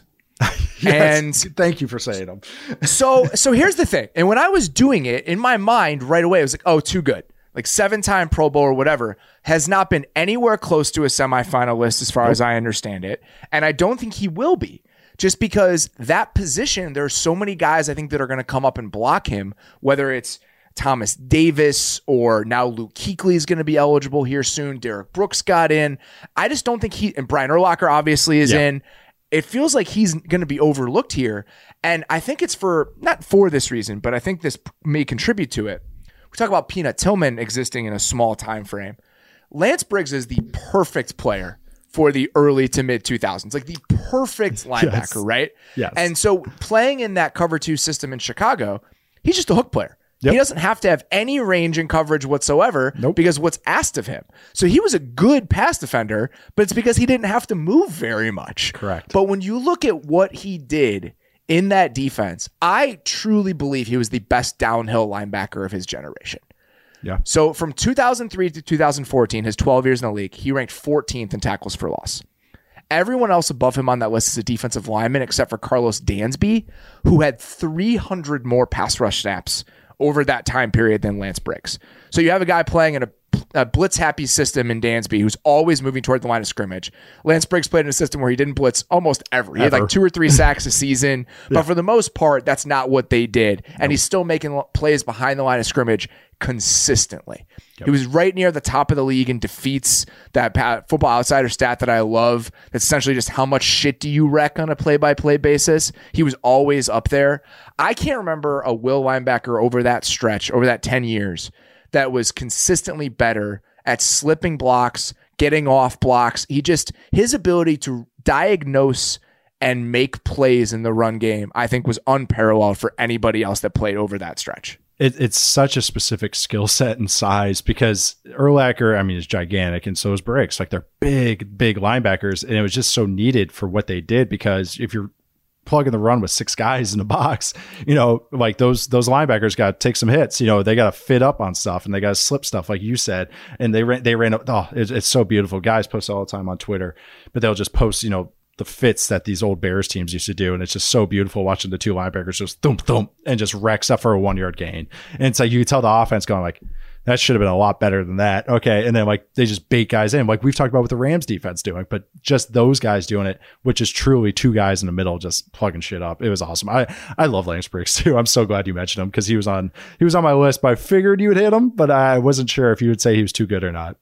Yes, And thank you for saying them. so, so here's the thing. And when I was doing it in my mind right away, it was like, oh, too good. Like seven-time Pro Bowl or whatever, has not been anywhere close to a semifinal list as far nope. as I understand it. And I don't think he will be. Just because that position, there are so many guys I think that are going to come up and block him, whether it's Thomas Davis or now Luke Kuechly is going to be eligible here soon. Derek Brooks got in. I just don't think he, and Brian Urlacher obviously is yeah. in. It feels like he's going to be overlooked here. And I think it's for, not for this reason, but I think this may contribute to it. We talk about Peanut Tillman existing in a small time frame. Lance Briggs is the perfect player for the early to mid two thousands, like the perfect linebacker, yes. right? Yes. And so playing in that cover two system in Chicago, he's just a hook player. Yep. He doesn't have to have any range and coverage whatsoever nope. because what's asked of him. So he was a good pass defender, but it's because he didn't have to move very much. Correct. But when you look at what he did in that defense, I truly believe he was the best downhill linebacker of his generation. Yeah. So from two thousand three to two thousand fourteen, his twelve years in the league, he ranked fourteenth in tackles for loss. Everyone else above him on that list is a defensive lineman except for Carlos Dansby, who had three hundred more pass rush snaps over that time period than Lance Briggs. So you have a guy playing in a, a blitz-happy system in Dansby who's always moving toward the line of scrimmage. Lance Briggs played in a system where he didn't blitz almost ever. He ever. had like two or three sacks a season, yeah. but for the most part, that's not what they did. And nope. he's still making plays behind the line of scrimmage consistently. Yep. He was right near the top of the league in defeats, that Football Outsider stat that I love. That's essentially just how much shit do you wreck on a play-by-play basis. He was always up there. I can't remember a will linebacker over that stretch, over that ten years, that was consistently better at slipping blocks, getting off blocks. He just, his ability to diagnose and make plays in the run game, I think was unparalleled for anybody else that played over that stretch. It, it's such a specific skill set and size because Urlacher, I mean, is gigantic and so is Briggs. Like they're big, big linebackers. And it was just so needed for what they did because if you're plugging the run with six guys in a box, you know, like those those linebackers got to take some hits. You know, they got to fit up on stuff and they got to slip stuff, like you said. And they ran, they ran up. Oh, it's, it's so beautiful. Guys post all the time on Twitter, but they'll just post, you know, the fits that these old Bears teams used to do. And it's just so beautiful watching the two linebackers just thump, thump, and just wreck stuff for a one yard gain. And it's like, you can tell the offense going like, that should have been a lot better than that. Okay. And then like, they just bait guys in, like we've talked about what the Rams defense doing, but just those guys doing it, which is truly two guys in the middle, just plugging shit up. It was awesome. I, I love Lance Briggs too. I'm so glad you mentioned him because he was on, he was on my list, but I figured you would hit him, but I wasn't sure if you would say he was too good or not.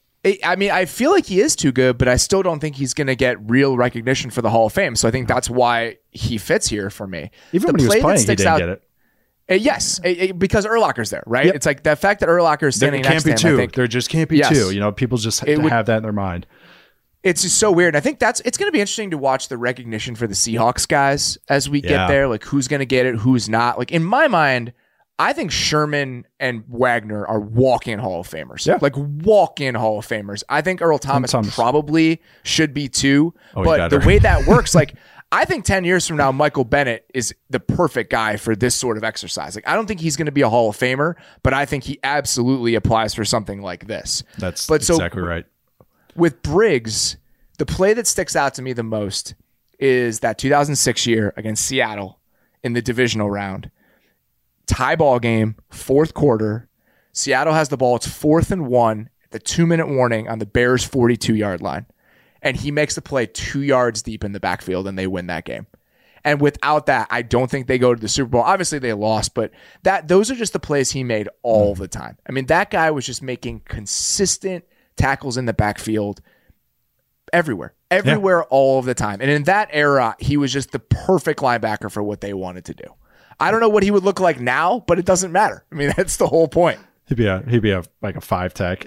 I mean, I feel like he is too good, but I still don't think he's going to get real recognition for the Hall of Fame. So I think that's why he fits here for me. Even the when he was playing, he didn't out, get it. Uh, yes, uh, uh, because Urlacher's there, right? Yep. It's like the fact that Urlacher is standing there next can't to be him. two. I think, there just can't be yes. two. You know, people just it would, have that in their mind. It's just so weird. I think that's it's going to be interesting to watch the recognition for the Seahawks guys as we yeah. get there. Like who's going to get it, who's not. Like in my mind, I think Sherman and Wagner are walk-in Hall of Famers. Yeah. Like walk-in Hall of Famers. I think Earl Thomas, Thomas. probably should be too. Oh, but the way that works, like I think ten years from now, Michael Bennett is the perfect guy for this sort of exercise. Like I don't think he's going to be a Hall of Famer, but I think he absolutely applies for something like this. That's but exactly so, right. With Briggs, the play that sticks out to me the most is that two thousand six year against Seattle in the divisional round. Tie ball game, fourth quarter. Seattle has the ball. It's fourth and one, the two-minute warning on the Bears' forty-two-yard line. And he makes the play two yards deep in the backfield, and they win that game. And without that, I don't think they go to the Super Bowl. Obviously, they lost, but that those are just the plays he made all the time. I mean, that guy was just making consistent tackles in the backfield everywhere, everywhere, yeah. all of the time. And in that era, he was just the perfect linebacker for what they wanted to do. I don't know what he would look like now, but it doesn't matter. I mean, that's the whole point. He'd be a he'd be a like a five tech.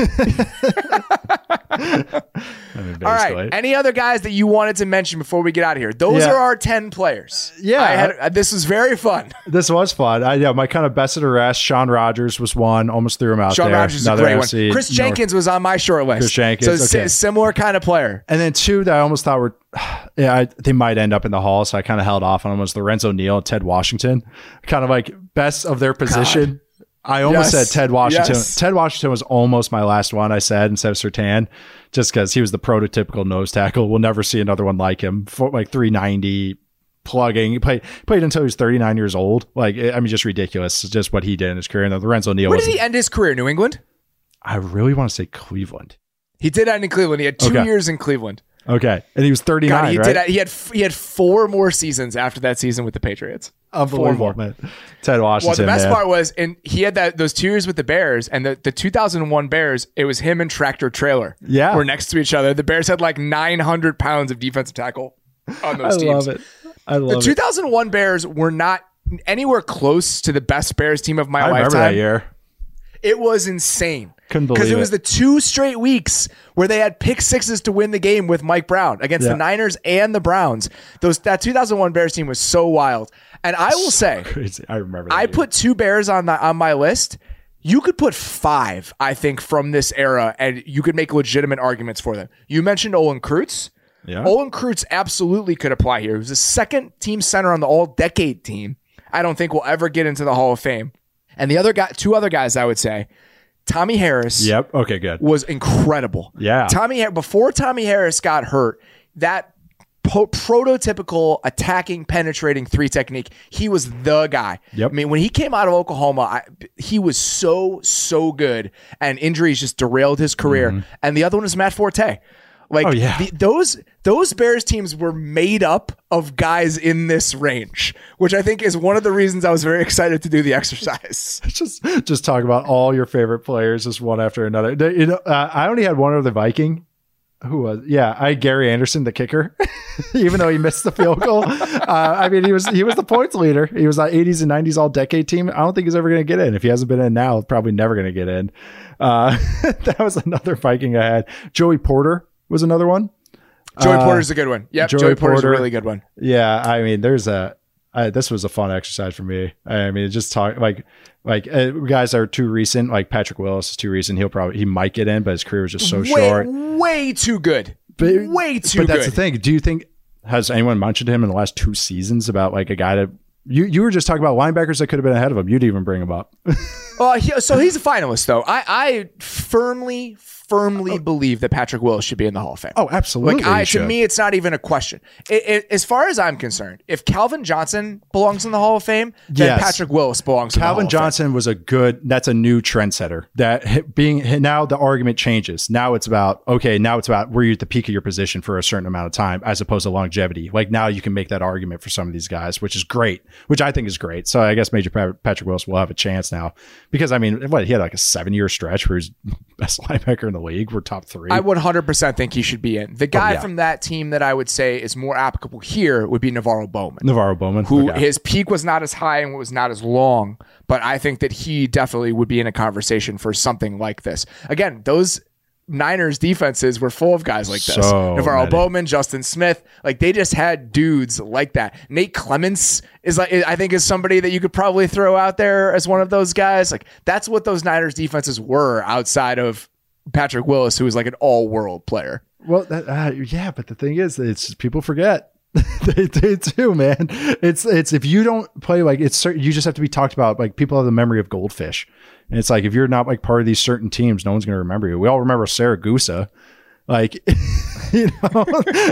I mean, all right. Any other guys that you wanted to mention before we get out of here? Those yeah. are our ten players. Yeah, I had, uh, this was very fun. This was fun. I, yeah, my kind of best of the rest. Sean Rogers was one. Almost threw him out Sean there. Rogers is Another a great F C one. Chris Jenkins North. was on my short list. Chris Jenkins. So okay. similar kind of player. And then two that I almost thought were, yeah, I, they might end up in the Hall. So I kind of held off on them was Lorenzo Neal and Ted Washington. Kind of like best of their position. God. I almost yes. said Ted Washington. Yes. Ted Washington was almost my last one I said instead of Surtain, just because he was the prototypical nose tackle. We'll never see another one like him. For like three ninety plugging. He played, played until he was thirty-nine years old. Like, I mean, just ridiculous. Just what he did in his career. And Lorenzo Neal. Where did he end his career? New England? I really want to say Cleveland. He did end in Cleveland. He had two okay. years in Cleveland. Okay. And he was thirty-nine, God, he right? Did, he had he had four more seasons after that season with the Patriots. Unbelievable, man. Ted Washington. Well, the best man. part was, and he had that those two years with the Bears, and the, the two thousand one Bears, it was him and Tractor Trailer. Yeah. Were next to each other. The Bears had like nine hundred pounds of defensive tackle on those I teams. love it. I love it. The two thousand one Bears were not anywhere close to the best Bears team of my I lifetime. remember that year. It was insane. Couldn't believe it. Because it was the two straight weeks where they had pick sixes to win the game with Mike Brown against yeah. the Niners and the Browns. Those That two thousand one Bears team was so wild. And I will say, crazy. I remember that I year. put two Bears on the, on my list. You could put five, I think, from this era, and you could make legitimate arguments for them. You mentioned Olin Kreutz. Yeah. Olin Kreutz absolutely could apply here. He was the second team center on the all-decade team. I don't think we'll ever get into the Hall of Fame. And the other guy, two other guys, I would say, Tommy Harris. Yep. Okay, good. Was incredible. Yeah. Tommy before Tommy Harris got hurt, that po- prototypical attacking, penetrating three technique, he was the guy. Yep. I mean, when he came out of Oklahoma, I, he was so so good, and injuries just derailed his career. Mm-hmm. And the other one is Matt Forte. Like oh, yeah. the, those those Bears teams were made up of guys in this range, which I think is one of the reasons I was very excited to do the exercise. just just talk about all your favorite players, just one after another. You know, uh, I only had one other Viking. Who was? Yeah, I had Gary Anderson, the kicker, even though he missed the field goal. Uh, I mean, he was he was the points leader. He was like eighties and nineties all decade team. I don't think he's ever going to get in. If he hasn't been in now, probably never going to get in. Uh, that was another Viking I had. Joey Porter was another one. Joey uh, Porter's a good one. Yep, Joey, Joey Porter's Porter, a really good one. Yeah, I mean, there's a. I, this was a fun exercise for me. I mean, just talk like like uh, guys that are too recent. Like Patrick Willis is too recent. He'll probably he might get in, but his career was just so way, short. Way too good. But, way too. But that's good. the thing. Do you think has anyone mentioned him in the last two seasons about like a guy that you you were just talking about linebackers that could have been ahead of him? You'd even bring him up. uh, he, so he's a finalist, though. I I firmly. firmly believe that Patrick Willis should be in the Hall of Fame. Oh, absolutely. Like I, to me, it's not even a question. It, it, as far as I'm concerned, if Calvin Johnson belongs in the Hall of Fame, then yes. Patrick Willis belongs in the Hall of Fame. Calvin Johnson was a good, that's a new trendsetter. That being now the argument changes. Now it's about, okay, now it's about were you at the peak of your position for a certain amount of time as opposed to longevity. Like now you can make that argument for some of these guys, which is great, which I think is great. So I guess Major Patrick Willis will have a chance now because I mean, what he had like a seven year stretch where he's best linebacker in the league. We're top three. I one hundred percent think he should be in. The guy oh, yeah. from that team that I would say is more applicable here would be Navarro Bowman. Navarro Bowman. Who okay. his peak was not as high and was not as long, but I think that he definitely would be in a conversation for something like this. Again, those Niners defenses were full of guys like this. So Navarro many. Bowman, Justin Smith, like they just had dudes like that. Nate Clements is like, I think is somebody that you could probably throw out there as one of those guys. Like that's what those Niners defenses were outside of Patrick Willis, who was like an all-world player. Well, that, uh, yeah, but the thing is, it's people forget. they, they do, man. It's it's if you don't play like it's certain, you just have to be talked about. Like people have the memory of goldfish, and it's like if you're not like part of these certain teams, no one's going to remember you. We all remember Saragusa, like you know,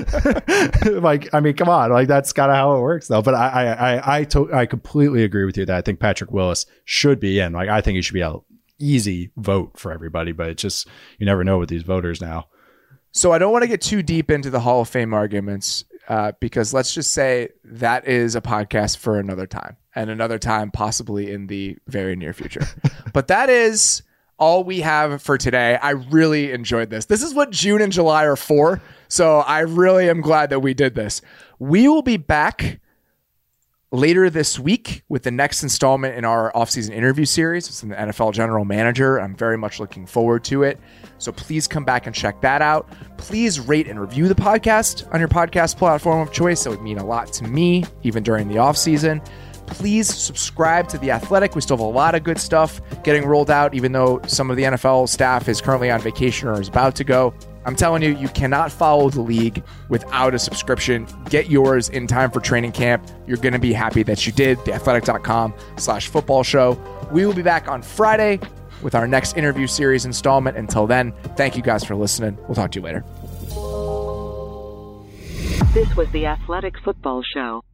like I mean, come on, like that's kind of how it works, though. But I I I I, to, I completely agree with you that I think Patrick Willis should be in. Like I think he should be out easy vote for everybody, but it's just, you never know with these voters now. So I don't want to get too deep into the Hall of Fame arguments uh, because let's just say that is a podcast for another time and another time possibly in the very near future. But that is all we have for today. I really enjoyed this. This is what June and July are for. So I really am glad that we did this. We will be back later this week with the next installment in our offseason interview series. It's an N F L general manager. I'm very much looking forward to it. So please come back and check that out. Please rate and review the podcast on your podcast platform of choice. That would mean a lot to me, even during the offseason. Please subscribe to The Athletic. We still have a lot of good stuff getting rolled out, even though some of the N F L staff is currently on vacation or is about to go. I'm telling you, you cannot follow the league without a subscription. Get yours in time for training camp. You're going to be happy that you did. theathletic.com slash football show. We will be back on Friday with our next interview series installment. Until then, thank you guys for listening. We'll talk to you later. This was the Athletic Football Show.